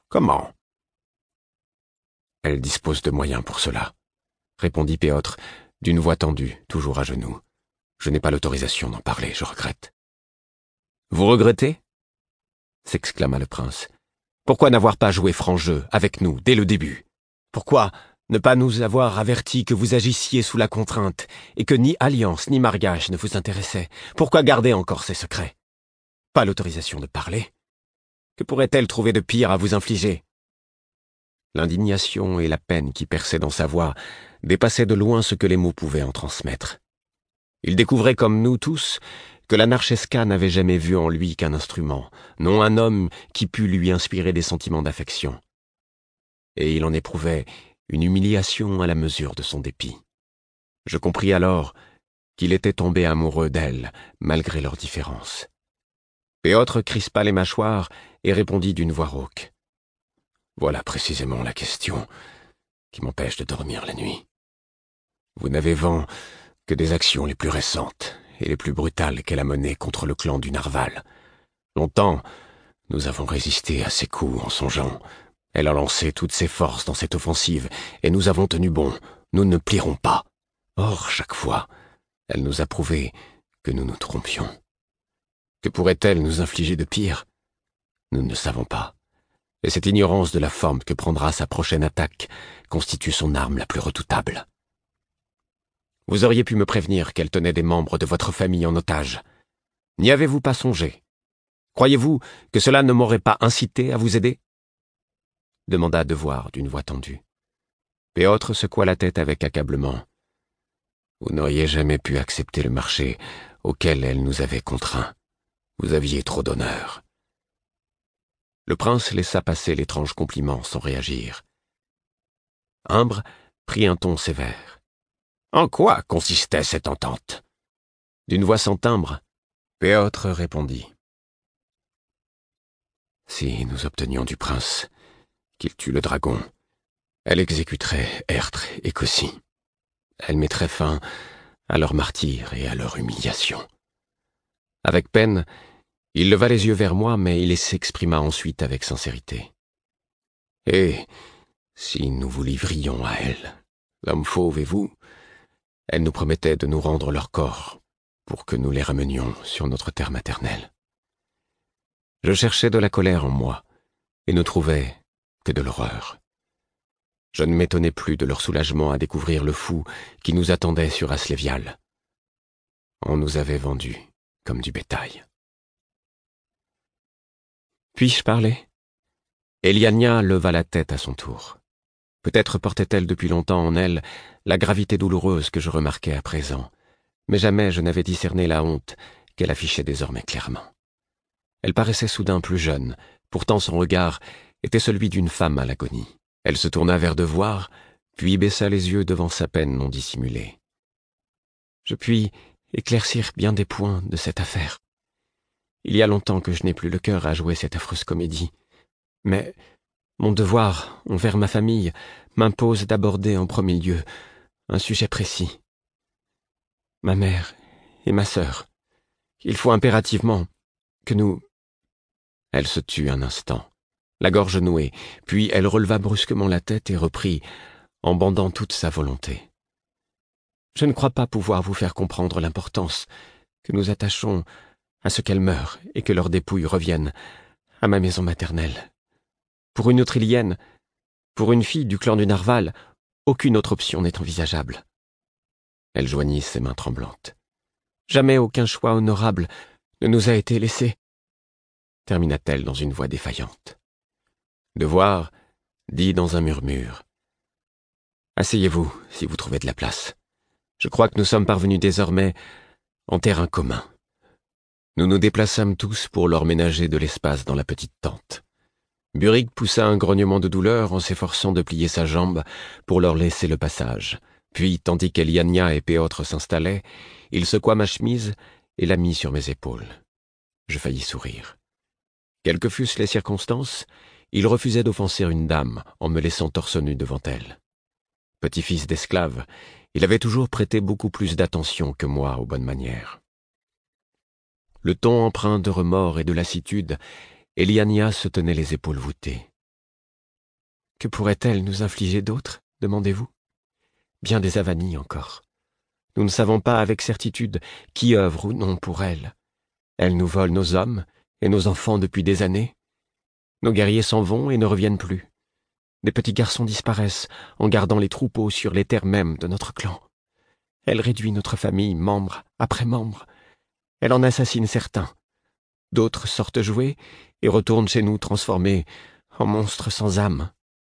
Elle dispose de moyens pour cela, » répondit Péotre, d'une voix tendue, toujours à genoux. « Je n'ai pas l'autorisation d'en parler, je regrette. »« Vous regrettez ?» s'exclama le prince. « Pourquoi n'avoir pas joué franc jeu avec nous dès le début? Pourquoi ne pas nous avoir avertis que vous agissiez sous la contrainte et que ni alliance ni mariage ne vous intéressaient? Pourquoi garder encore ces secrets? Pas l'autorisation de parler? Que pourrait-elle trouver de pire à vous infliger ?» L'indignation et la peine qui perçaient dans sa voix dépassaient de loin ce que les mots pouvaient en transmettre. Il découvrait comme nous tous que la Narchesca n'avait jamais vu en lui qu'un instrument, non un homme qui pût lui inspirer des sentiments d'affection. Et il en éprouvait une humiliation à la mesure de son dépit. Je compris alors qu'il était tombé amoureux d'elle, malgré leurs différences. Péotre crispa les mâchoires et répondit d'une voix rauque. « Voilà précisément la question qui m'empêche de dormir la nuit. Vous n'avez vent que des actions les plus récentes et les plus brutales qu'elle a menées contre le clan du Narval. Longtemps, nous avons résisté à ses coups en songeant. Elle a lancé toutes ses forces dans cette offensive, et nous avons tenu bon, nous ne plierons pas. Or, chaque fois, elle nous a prouvé que nous nous trompions. Que pourrait-elle nous infliger de pire? Nous ne savons pas. Et cette ignorance de la forme que prendra sa prochaine attaque constitue son arme la plus redoutable. Vous auriez pu me prévenir qu'elle tenait des membres de votre famille en otage. N'y avez-vous pas songé? Croyez-vous que cela ne m'aurait pas incité à vous aider? Demanda Devoir d'une voix tendue. Péotre secoua la tête avec accablement. Vous n'auriez jamais pu accepter le marché auquel elle nous avait contraints. Vous aviez trop d'honneur. Le prince laissa passer l'étrange compliment sans réagir. Imbre prit un ton sévère. « En quoi consistait cette entente ?» D'une voix sans timbre, Péotre répondit. « Si nous obtenions du prince qu'il tue le dragon, elle exécuterait Ertre et Cossi. Elle mettrait fin à leur martyre et à leur humiliation. » Avec peine, il leva les yeux vers moi, mais il s'exprima ensuite avec sincérité. « Et si nous vous livrions à elle, l'homme fauve et vous, elle nous promettait de nous rendre leurs corps pour que nous les ramenions sur notre terre maternelle. » Je cherchais de la colère en moi et ne trouvais que de l'horreur. Je ne m'étonnais plus de leur soulagement à découvrir le fou qui nous attendait sur Aslévial. On nous avait vendus comme du bétail. « Puis-je parler ?» Eliania leva la tête à son tour. Peut-être portait-elle depuis longtemps en elle la gravité douloureuse que je remarquais à présent, mais jamais je n'avais discerné la honte qu'elle affichait désormais clairement. Elle paraissait soudain plus jeune, pourtant son regard était celui d'une femme à l'agonie. Elle se tourna vers Devoir, puis baissa les yeux devant sa peine non dissimulée. « Je puis éclaircir bien des points de cette affaire. Il y a longtemps que je n'ai plus le cœur à jouer cette affreuse comédie, mais mon devoir envers ma famille m'impose d'aborder en premier lieu un sujet précis. Ma mère et ma sœur, il faut impérativement que nous... » Elle se tut un instant, la gorge nouée, puis elle releva brusquement la tête et reprit, en bandant toute sa volonté. « Je ne crois pas pouvoir vous faire comprendre l'importance que nous attachons à ce qu'elles meurent et que leurs dépouilles reviennent à ma maison maternelle. Pour une Autrilienne, pour une fille du clan du Narval, aucune autre option n'est envisageable. » Elle joignit ses mains tremblantes. « Jamais aucun choix honorable ne nous a été laissé, » termina-t-elle dans une voix défaillante. Devoir dit dans un murmure. « Asseyez-vous, si vous trouvez de la place. Je crois que nous sommes parvenus désormais en terrain commun. » Nous nous déplaçâmes tous pour leur ménager de l'espace dans la petite tente. Buric poussa un grognement de douleur en s'efforçant de plier sa jambe pour leur laisser le passage. Puis, tandis qu'Eliania et Péotre s'installaient, il secoua ma chemise et la mit sur mes épaules. Je faillis sourire. Quelles que fussent les circonstances, il refusait d'offenser une dame en me laissant torse nu devant elle. Petit-fils d'esclave, il avait toujours prêté beaucoup plus d'attention que moi aux bonnes manières. Le ton empreint de remords et de lassitude, Eliania se tenait les épaules voûtées. « Que pourrait-elle nous infliger d'autre, demandez-vous ? Bien des avanies encore. Nous ne savons pas avec certitude qui œuvre ou non pour elle. Elle nous vole nos hommes et nos enfants depuis des années. Nos guerriers s'en vont et ne reviennent plus. Des petits garçons disparaissent en gardant les troupeaux sur les terres mêmes de notre clan. Elle réduit notre famille membre après membre. Elle en assassine certains. D'autres sortent jouer et retournent chez nous transformés en monstres sans âme. »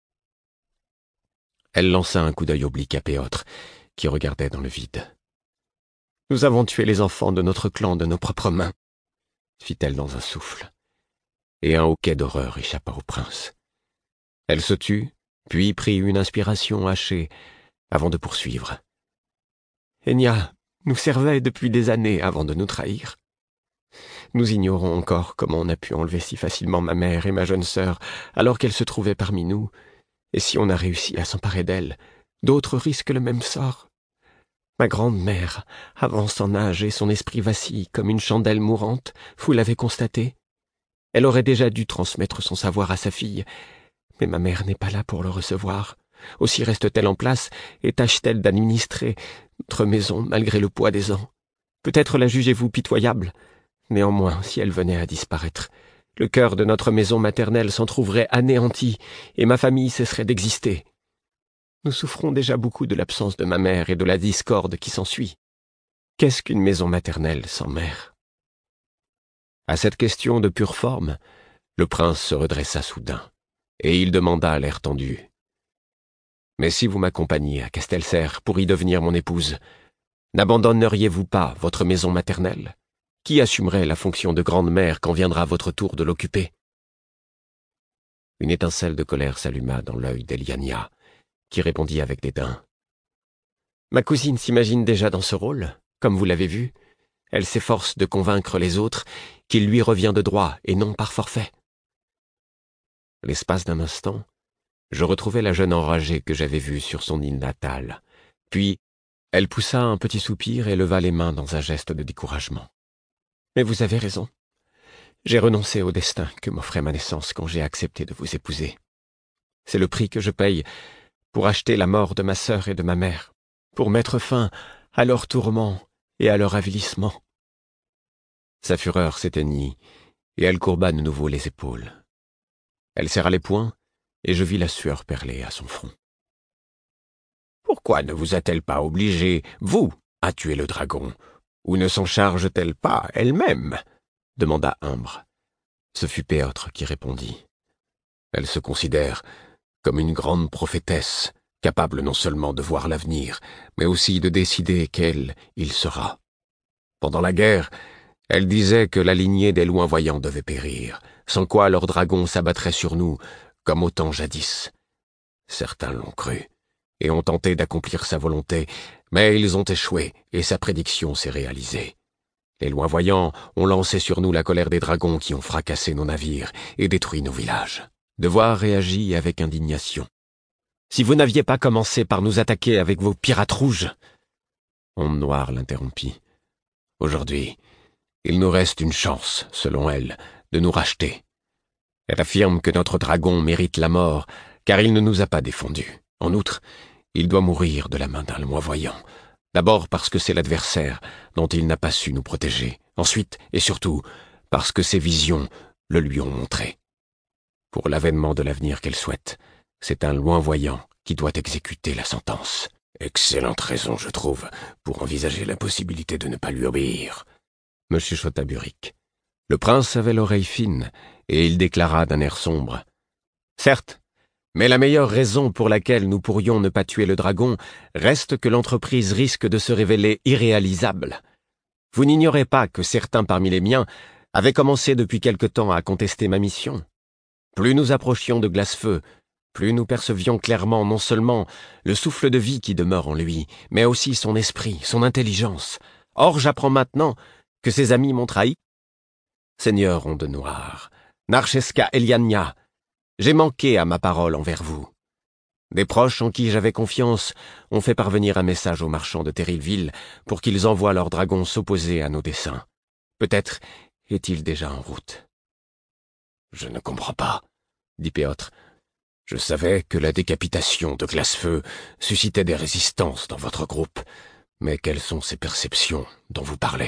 Elle lança un coup d'œil oblique à Péotre, qui regardait dans le vide. « Nous avons tué les enfants de notre clan de nos propres mains, » fit-elle dans un souffle, et un hoquet d'horreur échappa au prince. Elle se tut, puis prit une inspiration hachée, avant de poursuivre. « Enya nous servait depuis des années avant de nous trahir. Nous ignorons encore comment on a pu enlever si facilement ma mère et ma jeune sœur alors qu'elles se trouvaient parmi nous, et si on a réussi à s'emparer d'elles, d'autres risquent le même sort. Ma grande-mère avance en âge et son esprit vacille comme une chandelle mourante, vous l'avez constaté. Elle aurait déjà dû transmettre son savoir à sa fille, mais ma mère n'est pas là pour le recevoir. Aussi reste-t-elle en place et tâche-t-elle d'administrer notre maison malgré le poids des ans. Peut-être la jugez-vous pitoyable. Néanmoins, si elle venait à disparaître, le cœur de notre maison maternelle s'en trouverait anéanti et ma famille cesserait d'exister. Nous souffrons déjà beaucoup de l'absence de ma mère et de la discorde qui s'ensuit. Qu'est-ce qu'une maison maternelle sans mère ?» À cette question de pure forme, le prince se redressa soudain, et il demanda à l'air tendu. « Mais si vous m'accompagniez à Castelserre pour y devenir mon épouse, n'abandonneriez-vous pas votre maison maternelle ? Qui assumerait la fonction de grande-mère quand viendra votre tour de l'occuper ? Une étincelle de colère s'alluma dans l'œil d'Eliania, qui répondit avec dédain. « Ma cousine s'imagine déjà dans ce rôle, comme vous l'avez vu. Elle s'efforce de convaincre les autres qu'il lui revient de droit et non par forfait. » L'espace d'un instant, je retrouvai la jeune enragée que j'avais vue sur son île natale. Puis, elle poussa un petit soupir et leva les mains dans un geste de découragement. « Mais vous avez raison. J'ai renoncé au destin que m'offrait ma naissance quand j'ai accepté de vous épouser. C'est le prix que je paye pour acheter la mort de ma sœur et de ma mère, pour mettre fin à leurs tourments et à leur avilissement. » Sa fureur s'éteignit, et elle courba de nouveau les épaules. Elle serra les poings, et je vis la sueur perler à son front. « Pourquoi ne vous a-t-elle pas obligé, vous, à tuer le dragon? Ou ne s'en charge-t-elle pas elle-même » demanda Imbre. Ce fut Péotre qui répondit. « Elle se considère comme une grande prophétesse, capable non seulement de voir l'avenir, mais aussi de décider quel il sera. Pendant la guerre, elle disait que la lignée des loin-voyants devait périr, sans quoi leurs dragons s'abattraient sur nous, comme au temps jadis. Certains l'ont cru, et ont tenté d'accomplir sa volonté, mais ils ont échoué, et sa prédiction s'est réalisée. Les loin-voyants ont lancé sur nous la colère des dragons qui ont fracassé nos navires et détruit nos villages. Devoir réagit avec indignation. « Si vous n'aviez pas commencé par nous attaquer avec vos pirates rouges !» Onde Noire l'interrompit. « Aujourd'hui, il nous reste une chance, selon elle, de nous racheter. Elle affirme que notre dragon mérite la mort, car il ne nous a pas défendus. En outre, il doit mourir de la main d'un loin-voyant. D'abord parce que c'est l'adversaire dont il n'a pas su nous protéger. Ensuite, et surtout, parce que ses visions le lui ont montré. Pour l'avènement de l'avenir qu'elle souhaite, c'est un loin-voyant qui doit exécuter la sentence. Excellente raison, je trouve, pour envisager la possibilité de ne pas lui obéir, me chuchota Buric. Le prince avait l'oreille fine, et il déclara d'un air sombre. « Certes, mais la meilleure raison pour laquelle nous pourrions ne pas tuer le dragon reste que l'entreprise risque de se révéler irréalisable. Vous n'ignorez pas que certains parmi les miens avaient commencé depuis quelque temps à contester ma mission. Plus nous approchions de Glacefeu, plus nous percevions clairement non seulement le souffle de vie qui demeure en lui, mais aussi son esprit, son intelligence. Or j'apprends maintenant que ses amis m'ont trahi. Seigneur Onde Noire, Narcesca Eliania, j'ai manqué à ma parole envers vous. Des proches en qui j'avais confiance ont fait parvenir un message aux marchands de Terrillville pour qu'ils envoient leurs dragons s'opposer à nos desseins. Peut-être est-il déjà en route. »« Je ne comprends pas, » dit Péotre. « Je savais que la décapitation de Glacefeu suscitait des résistances dans votre groupe, mais quelles sont ces perceptions dont vous parlez ?»«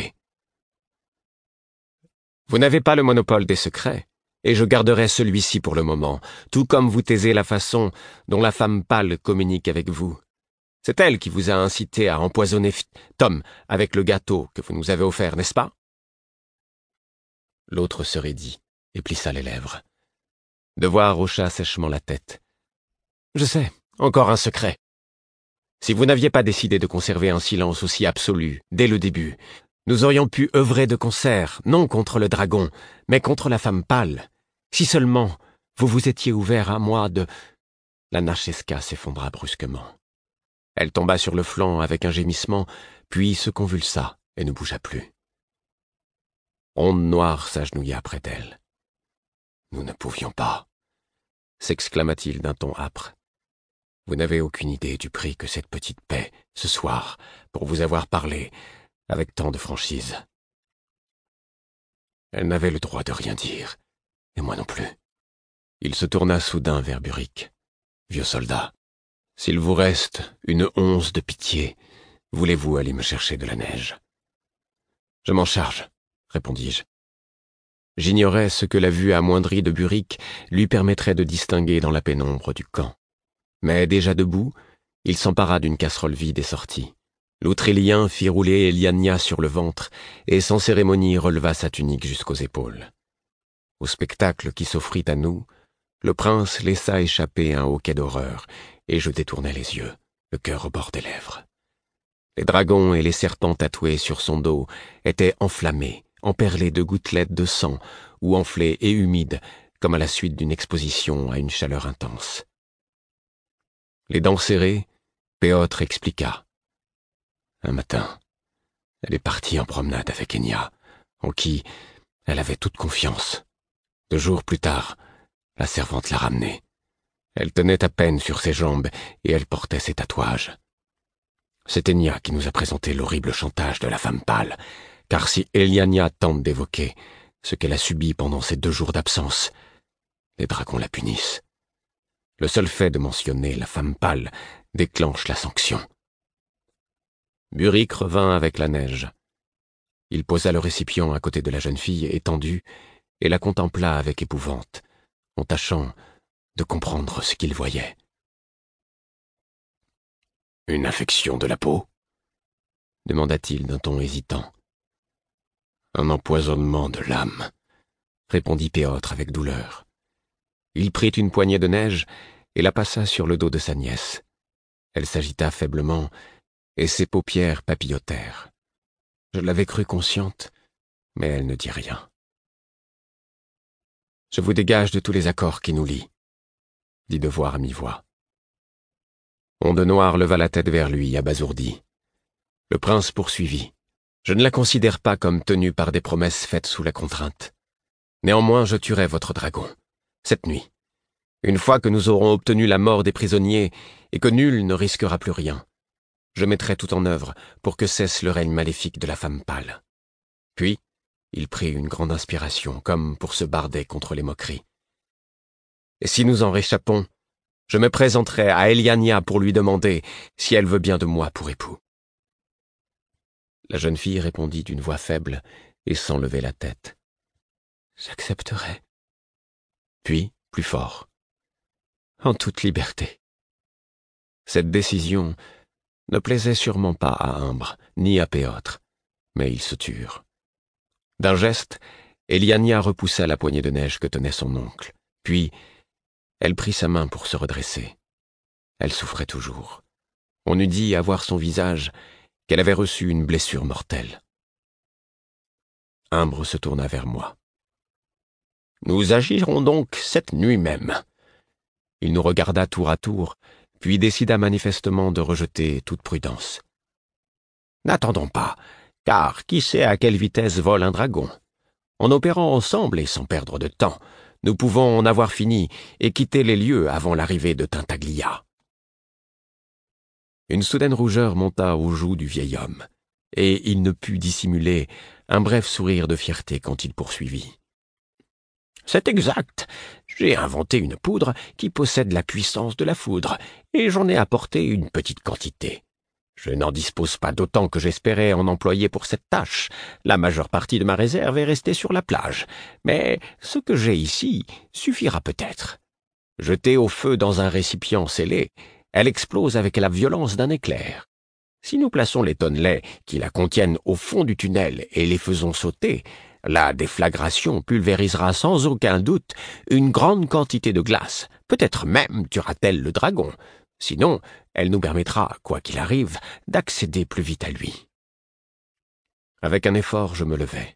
Vous n'avez pas le monopole des secrets, et je garderai celui-ci pour le moment, tout comme vous taisez la façon dont la femme pâle communique avec vous. C'est elle qui vous a incité à empoisonner Tom avec le gâteau que vous nous avez offert, n'est-ce pas ?» L'autre se raidit et plissa les lèvres. Devoir hocha sèchement la tête. « Je sais, encore un secret. Si vous n'aviez pas décidé de conserver un silence aussi absolu dès le début, nous aurions pu œuvrer de concert, non contre le dragon, mais contre la femme pâle. Si seulement vous vous étiez ouvert à moi de... » La Narcesca s'effondra brusquement. Elle tomba sur le flanc avec un gémissement, puis se convulsa et ne bougea plus. Onde Noire s'agenouilla près d'elle. « Nous ne pouvions pas, » s'exclama-t-il d'un ton âpre. « Vous n'avez aucune idée du prix que cette petite paix, ce soir, pour vous avoir parlé avec tant de franchise. » Elle n'avait le droit de rien dire, et moi non plus. Il se tourna soudain vers Buric. « Vieux soldat, s'il vous reste une once de pitié, voulez-vous aller me chercher de la neige ?»« Je m'en charge, » répondis-je. J'ignorais ce que la vue amoindrie de Buric lui permettrait de distinguer dans la pénombre du camp. Mais déjà debout, il s'empara d'une casserole vide et sortit. L'Outrélien fit rouler Eliania sur le ventre et sans cérémonie releva sa tunique jusqu'aux épaules. Au spectacle qui s'offrit à nous, le prince laissa échapper un hoquet d'horreur et je détournai les yeux, le cœur au bord des lèvres. Les dragons et les serpents tatoués sur son dos étaient enflammés, emperlés de gouttelettes de sang ou enflés et humides comme à la suite d'une exposition à une chaleur intense. Les dents serrées, Péotre expliqua. Un matin, elle est partie en promenade avec Enya, en qui elle avait toute confiance. Deux jours plus tard, la servante l'a ramenée. Elle tenait à peine sur ses jambes et elle portait ses tatouages. C'est Enya qui nous a présenté l'horrible chantage de la femme pâle, car si Eliania tente d'évoquer ce qu'elle a subi pendant ces deux jours d'absence, les dragons la punissent. Le seul fait de mentionner la femme pâle déclenche la sanction. Buric revint avec la neige. Il posa le récipient à côté de la jeune fille étendue et la contempla avec épouvante, en tâchant de comprendre ce qu'il voyait. « Une infection de la peau ?» demanda-t-il d'un ton hésitant. « Un empoisonnement de l'âme » répondit Péotre avec douleur. Il prit une poignée de neige et la passa sur le dos de sa nièce. Elle s'agita faiblement et ses paupières papillotèrent. Je l'avais crue consciente, mais elle ne dit rien. « Je vous dégage de tous les accords qui nous lient, » dit Devoir à mi-voix. Onde Noire leva la tête vers lui, abasourdi. Le prince poursuivit. « Je ne la considère pas comme tenue par des promesses faites sous la contrainte. Néanmoins, je tuerai votre dragon, cette nuit. Une fois que nous aurons obtenu la mort des prisonniers et que nul ne risquera plus rien, je mettrai tout en œuvre pour que cesse le règne maléfique de la femme pâle. » Puis, il prit une grande inspiration, comme pour se barder contre les moqueries. « Et si nous en réchappons, je me présenterai à Eliania pour lui demander si elle veut bien de moi pour époux. » La jeune fille répondit d'une voix faible et sans lever la tête. « J'accepterai. » Puis, plus fort. « En toute liberté. » Cette décision ne plaisait sûrement pas à Imbre, ni à Péotre, mais ils se turent. D'un geste, Eliania repoussa la poignée de neige que tenait son oncle, puis elle prit sa main pour se redresser. Elle souffrait toujours. On eût dit, à voir son visage, qu'elle avait reçu une blessure mortelle. Imbre se tourna vers moi. « Nous agirons donc cette nuit même. » Il nous regarda tour à tour, puis décida manifestement de rejeter toute prudence. « N'attendons pas, car qui sait à quelle vitesse vole un dragon? En opérant ensemble et sans perdre de temps, nous pouvons en avoir fini et quitter les lieux avant l'arrivée de Tintaglia. » Une soudaine rougeur monta aux joues du vieil homme, et il ne put dissimuler un bref sourire de fierté quand il poursuivit. « C'est exact. J'ai inventé une poudre qui possède la puissance de la foudre, et j'en ai apporté une petite quantité. Je n'en dispose pas d'autant que j'espérais en employer pour cette tâche. La majeure partie de ma réserve est restée sur la plage, mais ce que j'ai ici suffira peut-être. Jetée au feu dans un récipient scellé, elle explose avec la violence d'un éclair. Si nous plaçons les tonnelets qui la contiennent au fond du tunnel et les faisons sauter, la déflagration pulvérisera sans aucun doute une grande quantité de glace. Peut-être même tuera-t-elle le dragon. Sinon, elle nous permettra, quoi qu'il arrive, d'accéder plus vite à lui. » Avec un effort, je me levai.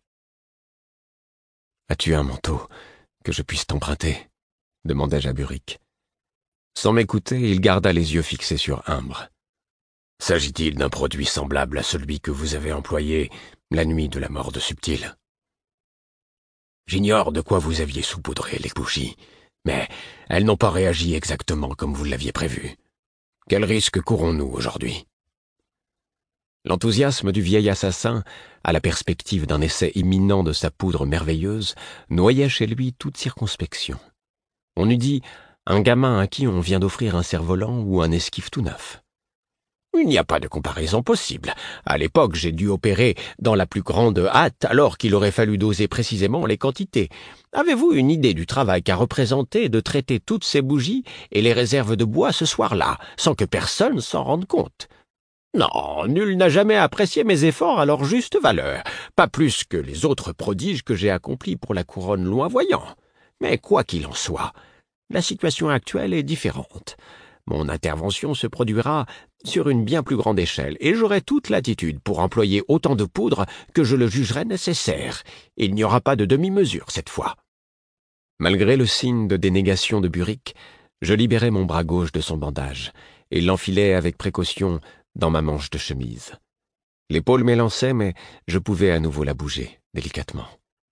« As-tu un manteau que je puisse t'emprunter ?» demandai-je à Buric. Sans m'écouter, il garda les yeux fixés sur Imbre. « S'agit-il d'un produit semblable à celui que vous avez employé la nuit de la mort de Subtil ? J'ignore de quoi vous aviez saupoudré les bougies, mais elles n'ont pas réagi exactement comme vous l'aviez prévu. Quel risque courons-nous aujourd'hui ?» L'enthousiasme du vieil assassin, à la perspective d'un essai imminent de sa poudre merveilleuse, noyait chez lui toute circonspection. On eût dit un gamin à qui on vient d'offrir un cerf-volant ou un esquif tout neuf. « Il n'y a pas de comparaison possible. À l'époque, j'ai dû opérer dans la plus grande hâte, alors qu'il aurait fallu doser précisément les quantités. Avez-vous une idée du travail qu'a représenté de traiter toutes ces bougies et les réserves de bois ce soir-là, sans que personne s'en rende compte ? Non, nul n'a jamais apprécié mes efforts à leur juste valeur, pas plus que les autres prodiges que j'ai accomplis pour la couronne loin-voyant. Mais quoi qu'il en soit, la situation actuelle est différente. Mon intervention se produira sur une bien plus grande échelle, et j'aurai toute latitude pour employer autant de poudre que je le jugerai nécessaire. Il n'y aura pas de demi-mesure cette fois. » Malgré le signe de dénégation de Buric, je libérai mon bras gauche de son bandage et l'enfilai avec précaution dans ma manche de chemise. L'épaule m'élançait, mais je pouvais à nouveau la bouger, délicatement.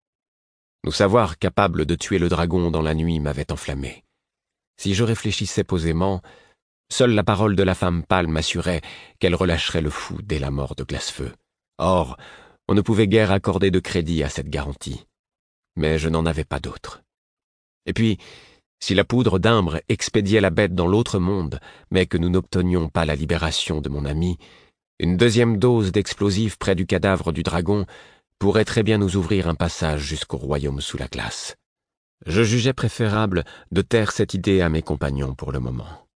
Nous savoir capable de tuer le dragon dans la nuit m'avait enflammé. Si je réfléchissais posément, seule la parole de la femme pâle m'assurait qu'elle relâcherait le fou dès la mort de Glacefeu. Or, on ne pouvait guère accorder de crédit à cette garantie. Mais je n'en avais pas d'autre. Et puis, si la poudre d'Imbre expédiait la bête dans l'autre monde, mais que nous n'obtenions pas la libération de mon ami, une deuxième dose d'explosif près du cadavre du dragon pourrait très bien nous ouvrir un passage jusqu'au royaume sous la glace. Je jugeais préférable de taire cette idée à mes compagnons pour le moment.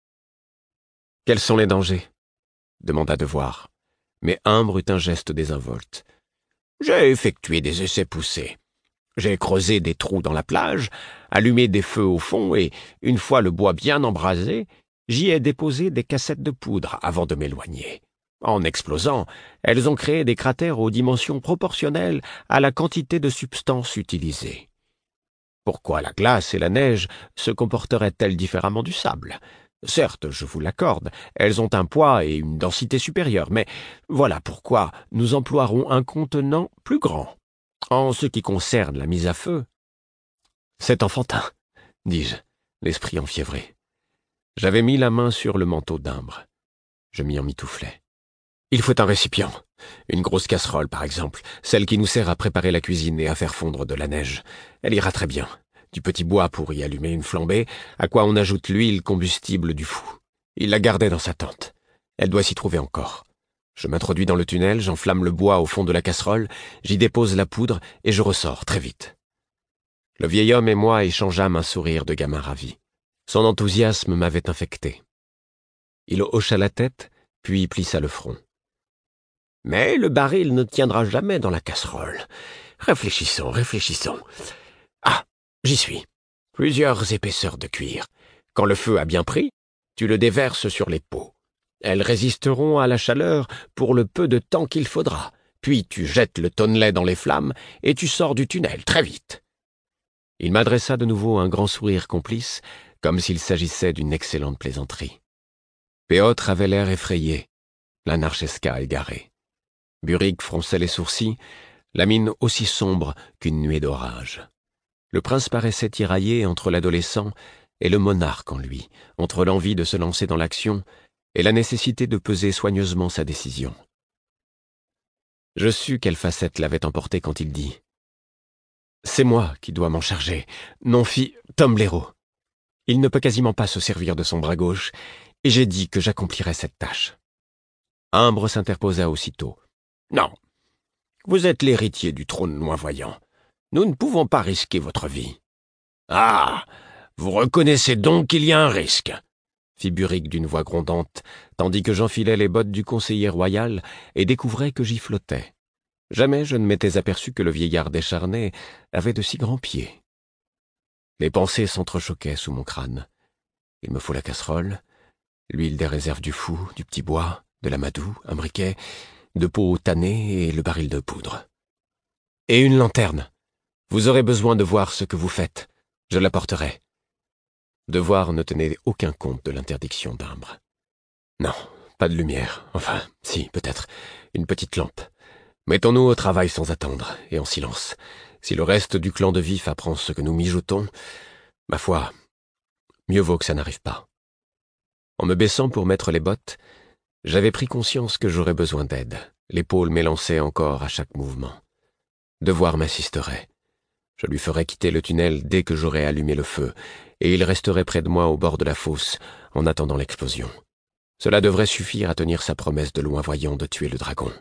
« Quels sont les dangers ?» demanda Devoir, mais Imbre eut un geste désinvolte. « J'ai effectué des essais poussés. J'ai creusé des trous dans la plage, allumé des feux au fond et, une fois le bois bien embrasé, j'y ai déposé des cassettes de poudre avant de m'éloigner. En explosant, elles ont créé des cratères aux dimensions proportionnelles à la quantité de substance utilisée. Pourquoi la glace et la neige se comporteraient-elles différemment du sable ? Certes, je vous l'accorde, elles ont un poids et une densité supérieures, mais voilà pourquoi nous emploierons un contenant plus grand. En ce qui concerne la mise à feu... »« C'est enfantin, » dis-je, l'esprit enfiévré. J'avais mis la main sur le manteau d'Imbre. Je m'y emmitouflais. « Il faut un récipient, une grosse casserole par exemple, celle qui nous sert à préparer la cuisine et à faire fondre de la neige. Elle ira très bien. Du petit bois pour y allumer une flambée, à quoi on ajoute l'huile combustible du fou. Il la gardait dans sa tente. Elle doit s'y trouver encore. Je m'introduis dans le tunnel, j'enflamme le bois au fond de la casserole, j'y dépose la poudre et je ressors très vite. » Le vieil homme et moi échangeâmes un sourire de gamin ravi. Son enthousiasme m'avait infecté. Il hocha la tête, puis plissa le front. « Mais le baril ne tiendra jamais dans la casserole. Réfléchissons, réfléchissons. Ah, j'y suis. Plusieurs épaisseurs de cuir. Quand le feu a bien pris, tu le déverses sur les peaux. Elles résisteront à la chaleur pour le peu de temps qu'il faudra. Puis tu jettes le tonnelet dans les flammes et tu sors du tunnel très vite. » Il m'adressa de nouveau un grand sourire complice, comme s'il s'agissait d'une excellente plaisanterie. Péotre avait l'air effrayé, l'anarchesca égaré. Buric fronçait les sourcils, la mine aussi sombre qu'une nuée d'orage. Le prince paraissait tiraillé entre l'adolescent et le monarque en lui, entre l'envie de se lancer dans l'action et la nécessité de peser soigneusement sa décision. Je sus quelle facette l'avait emporté quand il dit « C'est moi qui dois m'en charger, non fi Tom Blaireau. Il ne peut quasiment pas se servir de son bras gauche, et j'ai dit que j'accomplirais cette tâche. » Imbre s'interposa aussitôt. « Non, vous êtes l'héritier du trône loinvoyant. Nous ne pouvons pas risquer votre vie. »« Ah, vous reconnaissez donc qu'il y a un risque ?» fit Buric d'une voix grondante, tandis que j'enfilais les bottes du conseiller royal et découvrais que j'y flottais. Jamais je ne m'étais aperçu que le vieillard décharné avait de si grands pieds. Les pensées s'entrechoquaient sous mon crâne. Il me faut la casserole, l'huile des réserves du fou, du petit bois, de l'amadou, un briquet, de peau tannée et le baril de poudre. « Et une lanterne. Vous aurez besoin de voir ce que vous faites. Je l'apporterai. » Devoir ne tenait aucun compte de l'interdiction d'Imbre. « Non, pas de lumière. Enfin, si, peut-être. Une petite lampe. Mettons-nous au travail sans attendre, et en silence. Si le reste du clan de Vif apprend ce que nous mijotons, ma foi, mieux vaut que ça n'arrive pas. » En me baissant pour mettre les bottes, j'avais pris conscience que j'aurais besoin d'aide. L'épaule m'élançait encore à chaque mouvement. Devoir m'assisterait. Je lui ferais quitter le tunnel dès que j'aurais allumé le feu, et il resterait près de moi au bord de la fosse, en attendant l'explosion. Cela devrait suffire à tenir sa promesse de loinvoyant de tuer le dragon.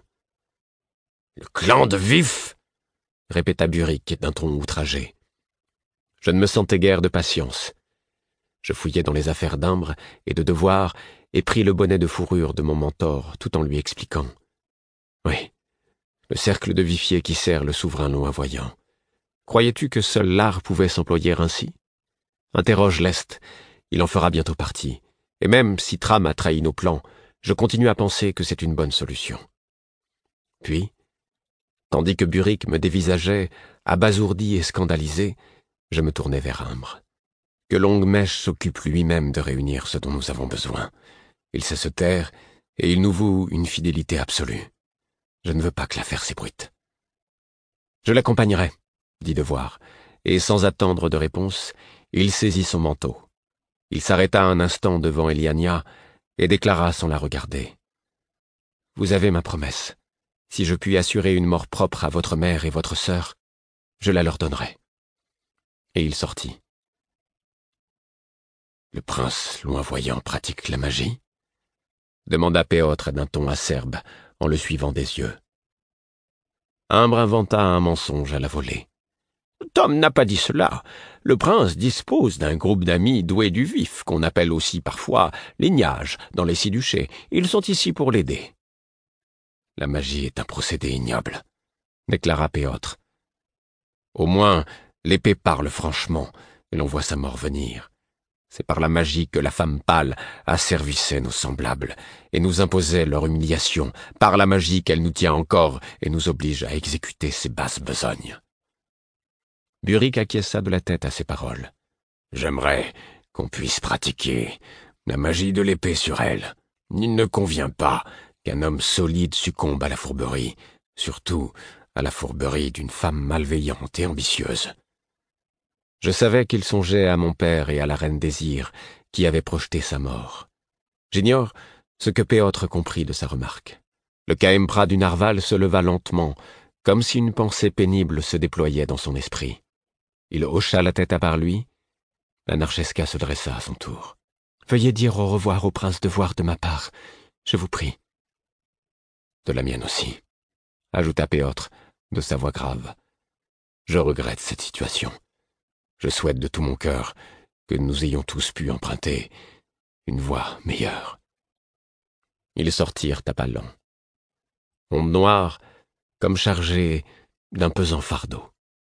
« Le clan de Vif !» répéta Buric d'un ton outragé. Je ne me sentais guère de patience. Je fouillai dans les affaires d'Imbre et de Devoir et pris le bonnet de fourrure de mon mentor tout en lui expliquant. « Oui, le cercle de Vifier qui sert le souverain loinvoyant. Croyais-tu que seul l'art pouvait s'employer ainsi ? Interroge l'Est, il en fera bientôt partie, et même si Tram a trahi nos plans, je continue à penser que c'est une bonne solution. » Puis, tandis que Buric me dévisageait, abasourdi et scandalisé, Je me tournai vers Imbre. Que Longue-Mèche s'occupe lui-même de réunir ce dont nous avons besoin. Il sait se taire, et il nous voue une fidélité absolue. Je ne veux pas que l'affaire s'ébruite. Je l'accompagnerai, dit Devoir, et sans attendre de réponse, il saisit son manteau. Il s'arrêta un instant devant Eliania et déclara sans la regarder. « Vous avez ma promesse. Si je puis assurer une mort propre à votre mère et votre sœur, je la leur donnerai. » Et il sortit. « Le prince loin-voyant pratique la magie ?» demanda Péotre d'un ton acerbe en le suivant des yeux. Imbre inventa un mensonge à la volée. « Tom n'a pas dit cela. Le prince dispose d'un groupe d'amis doués du vif, qu'on appelle aussi parfois les Nyages, dans les Six-Duchés. Ils sont ici pour l'aider. » « La magie est un procédé ignoble, » déclara Péotre. « Au moins, l'épée parle franchement, et l'on voit sa mort venir. C'est par la magie que la femme pâle asservissait nos semblables et nous imposait leur humiliation, par la magie qu'elle nous tient encore et nous oblige à exécuter ses basses besognes. » Buric acquiesça de la tête à ces paroles. « J'aimerais qu'on puisse pratiquer la magie de l'épée sur elle. Il ne convient pas qu'un homme solide succombe à la fourberie, surtout à la fourberie d'une femme malveillante et ambitieuse. » Je savais qu'il songeait à mon père et à la reine Désir, qui avait projeté sa mort. J'ignore ce que Péotre comprit de sa remarque. Le Caïmpra du Narval se leva lentement, comme si une pensée pénible se déployait dans son esprit. Il hocha la tête à part lui. La Narchesca se dressa à son tour. « Veuillez dire au revoir au prince Devoir de ma part, je vous prie. »« De la mienne aussi, » ajouta Péotre, de sa voix grave. « Je regrette cette situation. Je souhaite de tout mon cœur que nous ayons tous pu emprunter une voie meilleure. » Ils sortirent à pas lents. Onde Noire, comme chargé d'un pesant fardeau.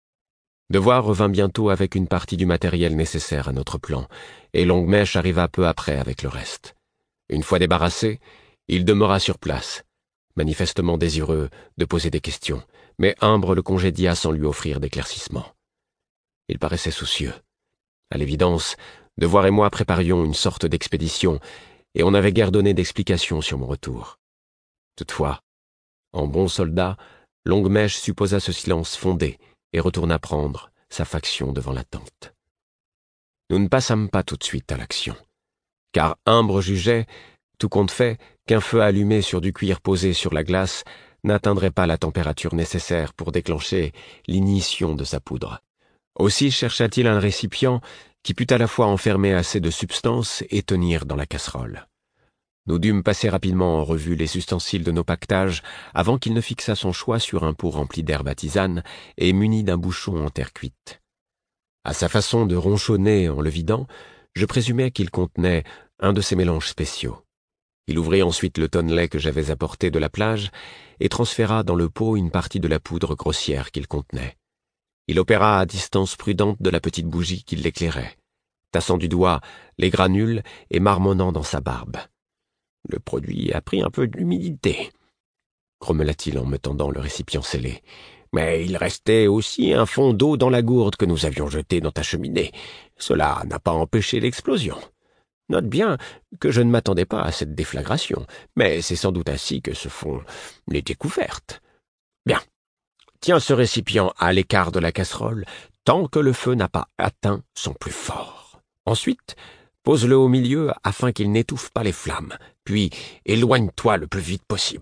Devoir revint bientôt avec une partie du matériel nécessaire à notre plan, et Longue-Mèche arriva peu après avec le reste. Une fois débarrassé, il demeura sur place, manifestement désireux de poser des questions, mais Imbre le congédia sans lui offrir d'éclaircissement. Il paraissait soucieux. À l'évidence, Devoir et moi préparions une sorte d'expédition, et on n'avait guère donné d'explications sur mon retour. Toutefois, en bon soldat, Longue-Mèche supposa ce silence fondé et retourna prendre sa faction devant la tente. Nous ne passâmes pas tout de suite à l'action, car Imbre jugeait, tout compte fait, qu'un feu allumé sur du cuir posé sur la glace n'atteindrait pas la température nécessaire pour déclencher l'ignition de sa poudre. Aussi chercha-t-il un récipient qui pût à la fois enfermer assez de substance et tenir dans la casserole. Nous dûmes passer rapidement en revue les ustensiles de nos pactages avant qu'il ne fixât son choix sur un pot rempli d'herbes à tisane et muni d'un bouchon en terre cuite. À sa façon de ronchonner en le vidant, je présumais qu'il contenait un de ces mélanges spéciaux. Il ouvrit ensuite le tonnelet que j'avais apporté de la plage et transféra dans le pot une partie de la poudre grossière qu'il contenait. Il opéra à distance prudente de la petite bougie qui l'éclairait, tassant du doigt les granules et marmonnant dans sa barbe. « Le produit a pris un peu d'humidité, » grommela-t-il en me tendant le récipient scellé. « Mais il restait aussi un fond d'eau dans la gourde que nous avions jetée dans ta cheminée. Cela n'a pas empêché l'explosion. Note bien que je ne m'attendais pas à cette déflagration, mais c'est sans doute ainsi que se font les découvertes. Bien, tiens ce récipient à l'écart de la casserole tant que le feu n'a pas atteint son plus fort. Ensuite, pose-le au milieu afin qu'il n'étouffe pas les flammes, puis éloigne-toi le plus vite possible. »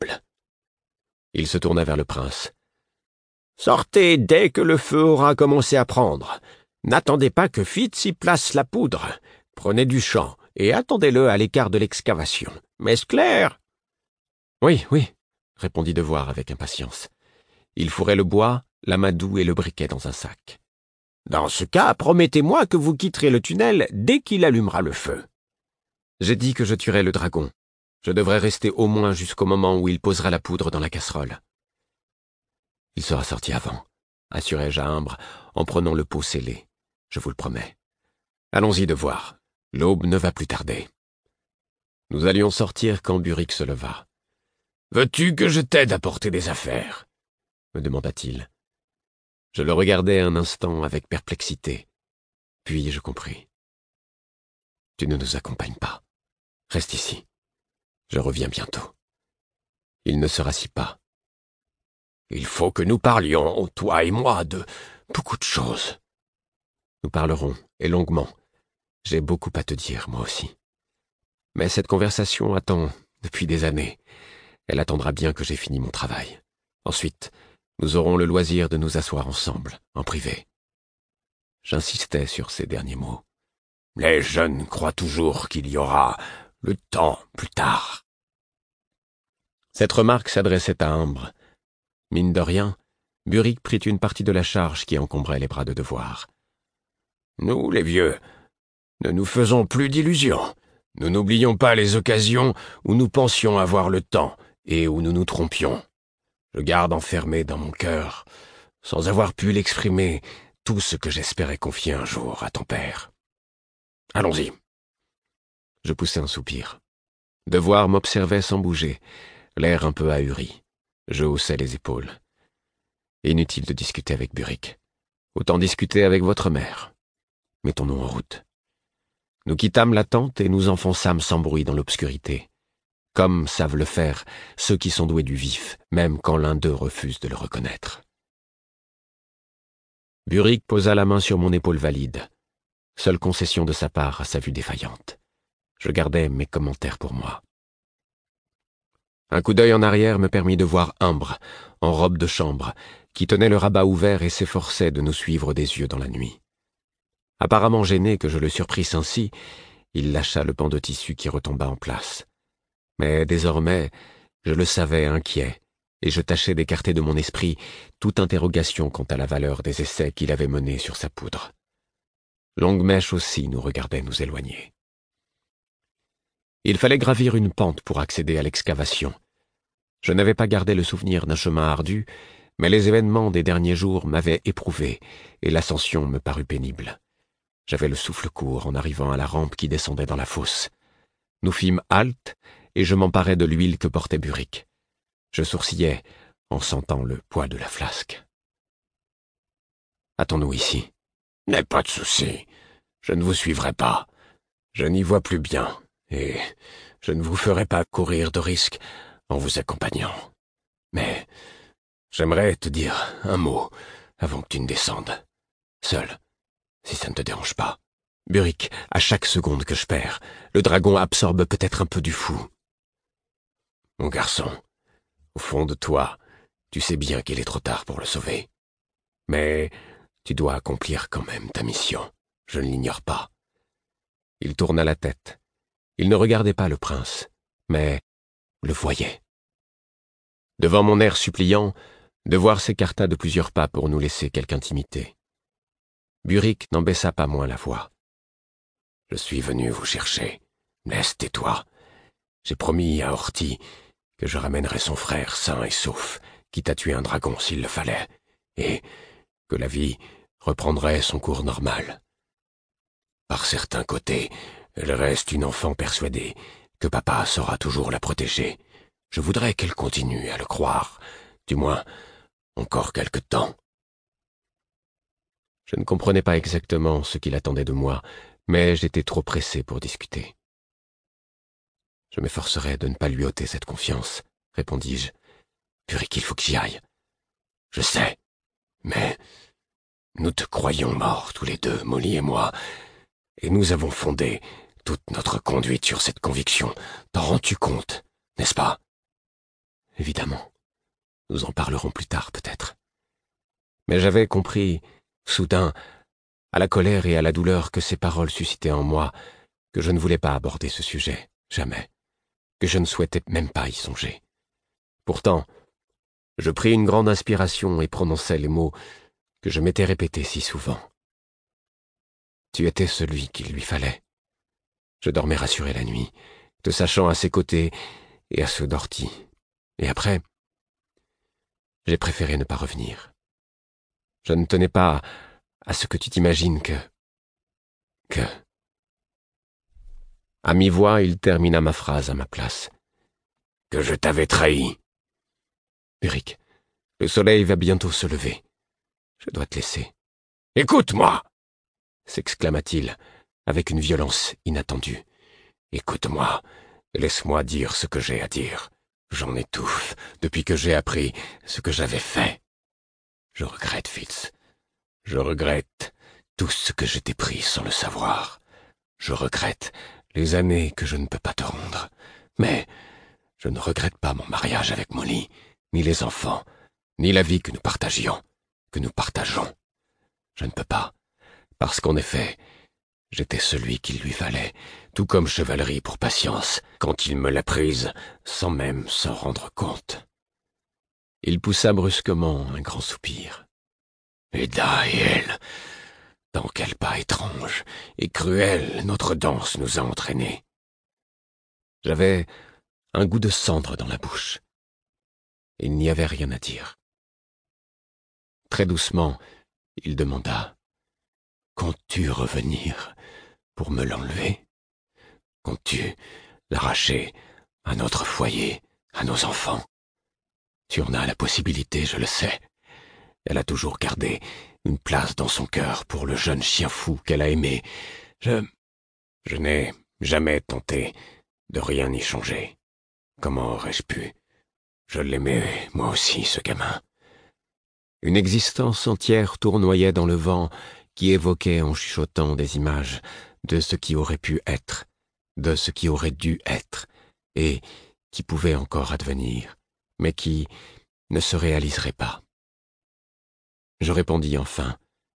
Il se tourna vers le prince. « Sortez dès que le feu aura commencé à prendre. N'attendez pas que Fitz y place la poudre. Prenez du champ et attendez-le à l'écart de l'excavation. Est-ce clair ?»« Oui, oui, » répondit Devoir avec impatience. Il fourrait le bois, l'amadou et le briquet dans un sac. « Dans ce cas, promettez-moi que vous quitterez le tunnel dès qu'il allumera le feu. »« J'ai dit que je tuerais le dragon. Je devrais rester au moins jusqu'au moment où il posera la poudre dans la casserole. »« Il sera sorti avant, » assurai-je à Imbre en prenant le pot scellé. « Je vous le promets. Allons-y Devoir. L'aube ne va plus tarder. » Nous allions sortir quand Buric se leva. « Veux-tu que je t'aide à porter des affaires ?» me demanda-t-il. Je le regardai un instant avec perplexité, Puis je compris. Tu ne nous accompagnes pas. Reste ici. Je reviens bientôt. Il ne se rassit pas. Il faut que nous parlions, toi et moi, de beaucoup de choses. Nous parlerons, et longuement. J'ai beaucoup à te dire, moi aussi. Mais cette conversation attend depuis des années. Elle attendra bien que j'ai fini mon travail. Ensuite, nous aurons le loisir de nous asseoir ensemble, en privé. J'insistais sur ces derniers mots. Les jeunes croient toujours qu'il y aura le temps plus tard. Cette remarque s'adressait à Ambre. Mine de rien, Burick prit une partie de la charge qui encombrait les bras de devoir. Nous, les vieux, ne nous faisons plus d'illusions. Nous n'oublions pas les occasions où nous pensions avoir le temps et où nous nous trompions. Je garde enfermé dans mon cœur, sans avoir pu l'exprimer, tout ce que j'espérais confier un jour à ton père. Allons-y. Je poussai un soupir. Devoir m'observait sans bouger, l'air un peu ahuri. Je haussai les épaules. Inutile de discuter avec Burick. Autant discuter avec votre mère. Mettons-nous en route. Nous quittâmes la tente et nous enfonçâmes sans bruit dans l'obscurité, comme savent le faire ceux qui sont doués du vif, même quand l'un d'eux refuse de le reconnaître. Burick posa la main sur mon épaule valide, seule concession de sa part à sa vue défaillante. Je gardais mes commentaires pour moi. Un coup d'œil en arrière me permit de voir Ambre, en robe de chambre, qui tenait le rabat ouvert et s'efforçait de nous suivre des yeux dans la nuit. Apparemment gêné que je le surprisse ainsi, il lâcha le pan de tissu qui retomba en place. Mais désormais, je le savais inquiet, et je tâchais d'écarter de mon esprit toute interrogation quant à la valeur des essais qu'il avait menés sur sa poudre. Longue Mèche aussi nous regardait nous éloigner. Il fallait gravir une pente pour accéder à l'excavation. Je n'avais pas gardé le souvenir d'un chemin ardu, mais les événements des derniers jours m'avaient éprouvé, et l'ascension me parut pénible. J'avais le souffle court en arrivant à la rampe qui descendait dans la fosse. Nous fîmes halte, et je m'emparai de l'huile que portait Burick. Je sourcillais en sentant le poids de la flasque. « Attends-nous ici. »« N'aie pas de souci. Je ne vous suivrai pas. Je n'y vois plus bien, et je ne vous ferai pas courir de risques en vous accompagnant. Mais j'aimerais te dire un mot avant que tu ne descendes. Seul, si ça ne te dérange pas. Burick, à chaque seconde que je perds, le dragon absorbe peut-être un peu du fou. Mon garçon, au fond de toi, tu sais bien qu'il est trop tard pour le sauver. Mais tu dois accomplir quand même ta mission, je ne l'ignore pas. » Il tourna la tête. Il ne regardait pas le prince, mais le voyait. Devant mon air suppliant, Devoir s'écarta de plusieurs pas pour nous laisser quelque intimité. Burick n'en baissa pas moins la voix. « Je suis venu vous chercher. Laisse, tais-toi. J'ai promis à Horty que je ramènerais son frère sain et sauf, quitte à tuer un dragon s'il le fallait, et que la vie reprendrait son cours normal. Par certains côtés, elle reste une enfant persuadée que papa saura toujours la protéger. Je voudrais qu'elle continue à le croire, du moins encore quelque temps. » Je ne comprenais pas exactement ce qu'il attendait de moi, mais j'étais trop pressé pour discuter. « Je m'efforcerai de ne pas lui ôter cette confiance, » répondis-je. « Burick, il faut que j'y aille. »« Je sais, mais nous te croyons mort tous les deux, Molly et moi, et nous avons fondé toute notre conduite sur cette conviction. T'en rends-tu compte, n'est-ce pas ? » ?»« Évidemment. Nous en parlerons plus tard, peut-être. » Mais j'avais compris, soudain, à la colère et à la douleur que ces paroles suscitaient en moi, que je ne voulais pas aborder ce sujet, jamais, que je ne souhaitais même pas y songer. Pourtant, je pris une grande inspiration et prononçai les mots que je m'étais répétés si souvent. Tu étais celui qu'il lui fallait. Je dormais rassuré la nuit, te sachant à ses côtés et à ceux d'Horty. Et après, j'ai préféré ne pas revenir. Je ne tenais pas à ce que tu t'imagines que... que... À mi-voix, il termina ma phrase à ma place. « Que je t'avais trahi. »« Burick, le soleil va bientôt se lever. Je dois te laisser. »« Écoute-moi » s'exclama-t-il, avec une violence inattendue. « Écoute-moi, laisse-moi dire ce que j'ai à dire. J'en étouffe depuis que j'ai appris ce que j'avais fait. Je regrette, Fitz. Je regrette tout ce que je t'ai pris sans le savoir. Je regrette les années que je ne peux pas te rendre. Mais je ne regrette pas mon mariage avec Molly, ni les enfants, ni la vie que nous partagions, que nous partageons. Je ne peux pas, parce qu'en effet, j'étais celui qu'il lui fallait, tout comme chevalerie pour patience, quand il me l'a prise, sans même s'en rendre compte. » Il poussa brusquement un grand soupir. « Eda et elle, dans quel pas étrange et cruel notre danse nous a entraînés. » J'avais un goût de cendre dans la bouche. Il n'y avait rien à dire. Très doucement, il demanda « Comptes-tu revenir pour me l'enlever? Comptes-tu l'arracher à notre foyer, à nos enfants? Tu en as la possibilité, je le sais. Elle a toujours gardé une place dans son cœur pour le jeune chien fou qu'elle a aimé. Je... je n'ai jamais tenté de rien y changer. Comment aurais-je pu? Je l'aimais, moi aussi, ce gamin. » Une existence entière tournoyait dans le vent qui évoquait en chuchotant des images de ce qui aurait pu être, de ce qui aurait dû être, et qui pouvait encore advenir, mais qui ne se réaliserait pas. Je répondis enfin,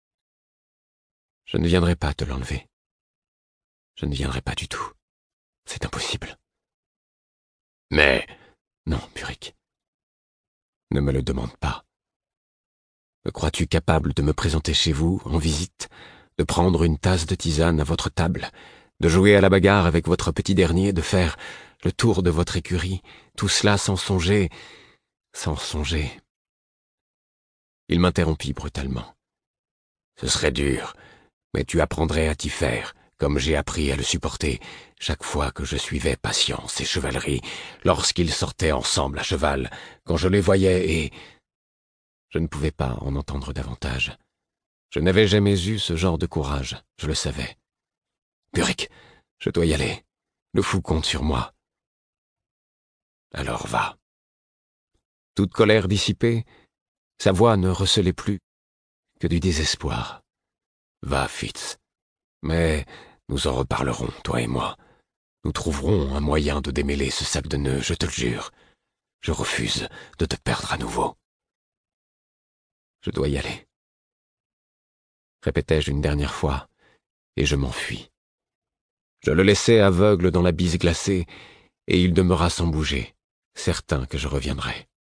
« Je ne viendrai pas te l'enlever. Je ne viendrai pas du tout. C'est impossible. » « Mais... » Non, Burrick. Ne me le demande pas. Me crois-tu capable de me présenter chez vous, en visite, de prendre une tasse de tisane à votre table, de jouer à la bagarre avec votre petit dernier, de faire le tour de votre écurie, tout cela sans songer, sans songer. Il m'interrompit brutalement. « Ce serait dur, mais tu apprendrais à t'y faire, comme j'ai appris à le supporter chaque fois que je suivais patience et chevalerie, lorsqu'ils sortaient ensemble à cheval, quand je les voyais et... » Je ne pouvais pas en entendre davantage. Je n'avais jamais eu ce genre de courage, je le savais. « Burrick, je dois y aller. Le fou compte sur moi. »« Alors va. » Toute colère dissipée, sa voix ne recelait plus que du désespoir. « Va, Fitz. Mais nous en reparlerons, toi et moi. Nous trouverons un moyen de démêler ce sac de nœuds, je te le jure. Je refuse de te perdre à nouveau. »« Je dois y aller. » répétai-je une dernière fois, et je m'enfuis. Je le laissai aveugle dans la bise glacée, et il demeura sans bouger, certain que je reviendrais.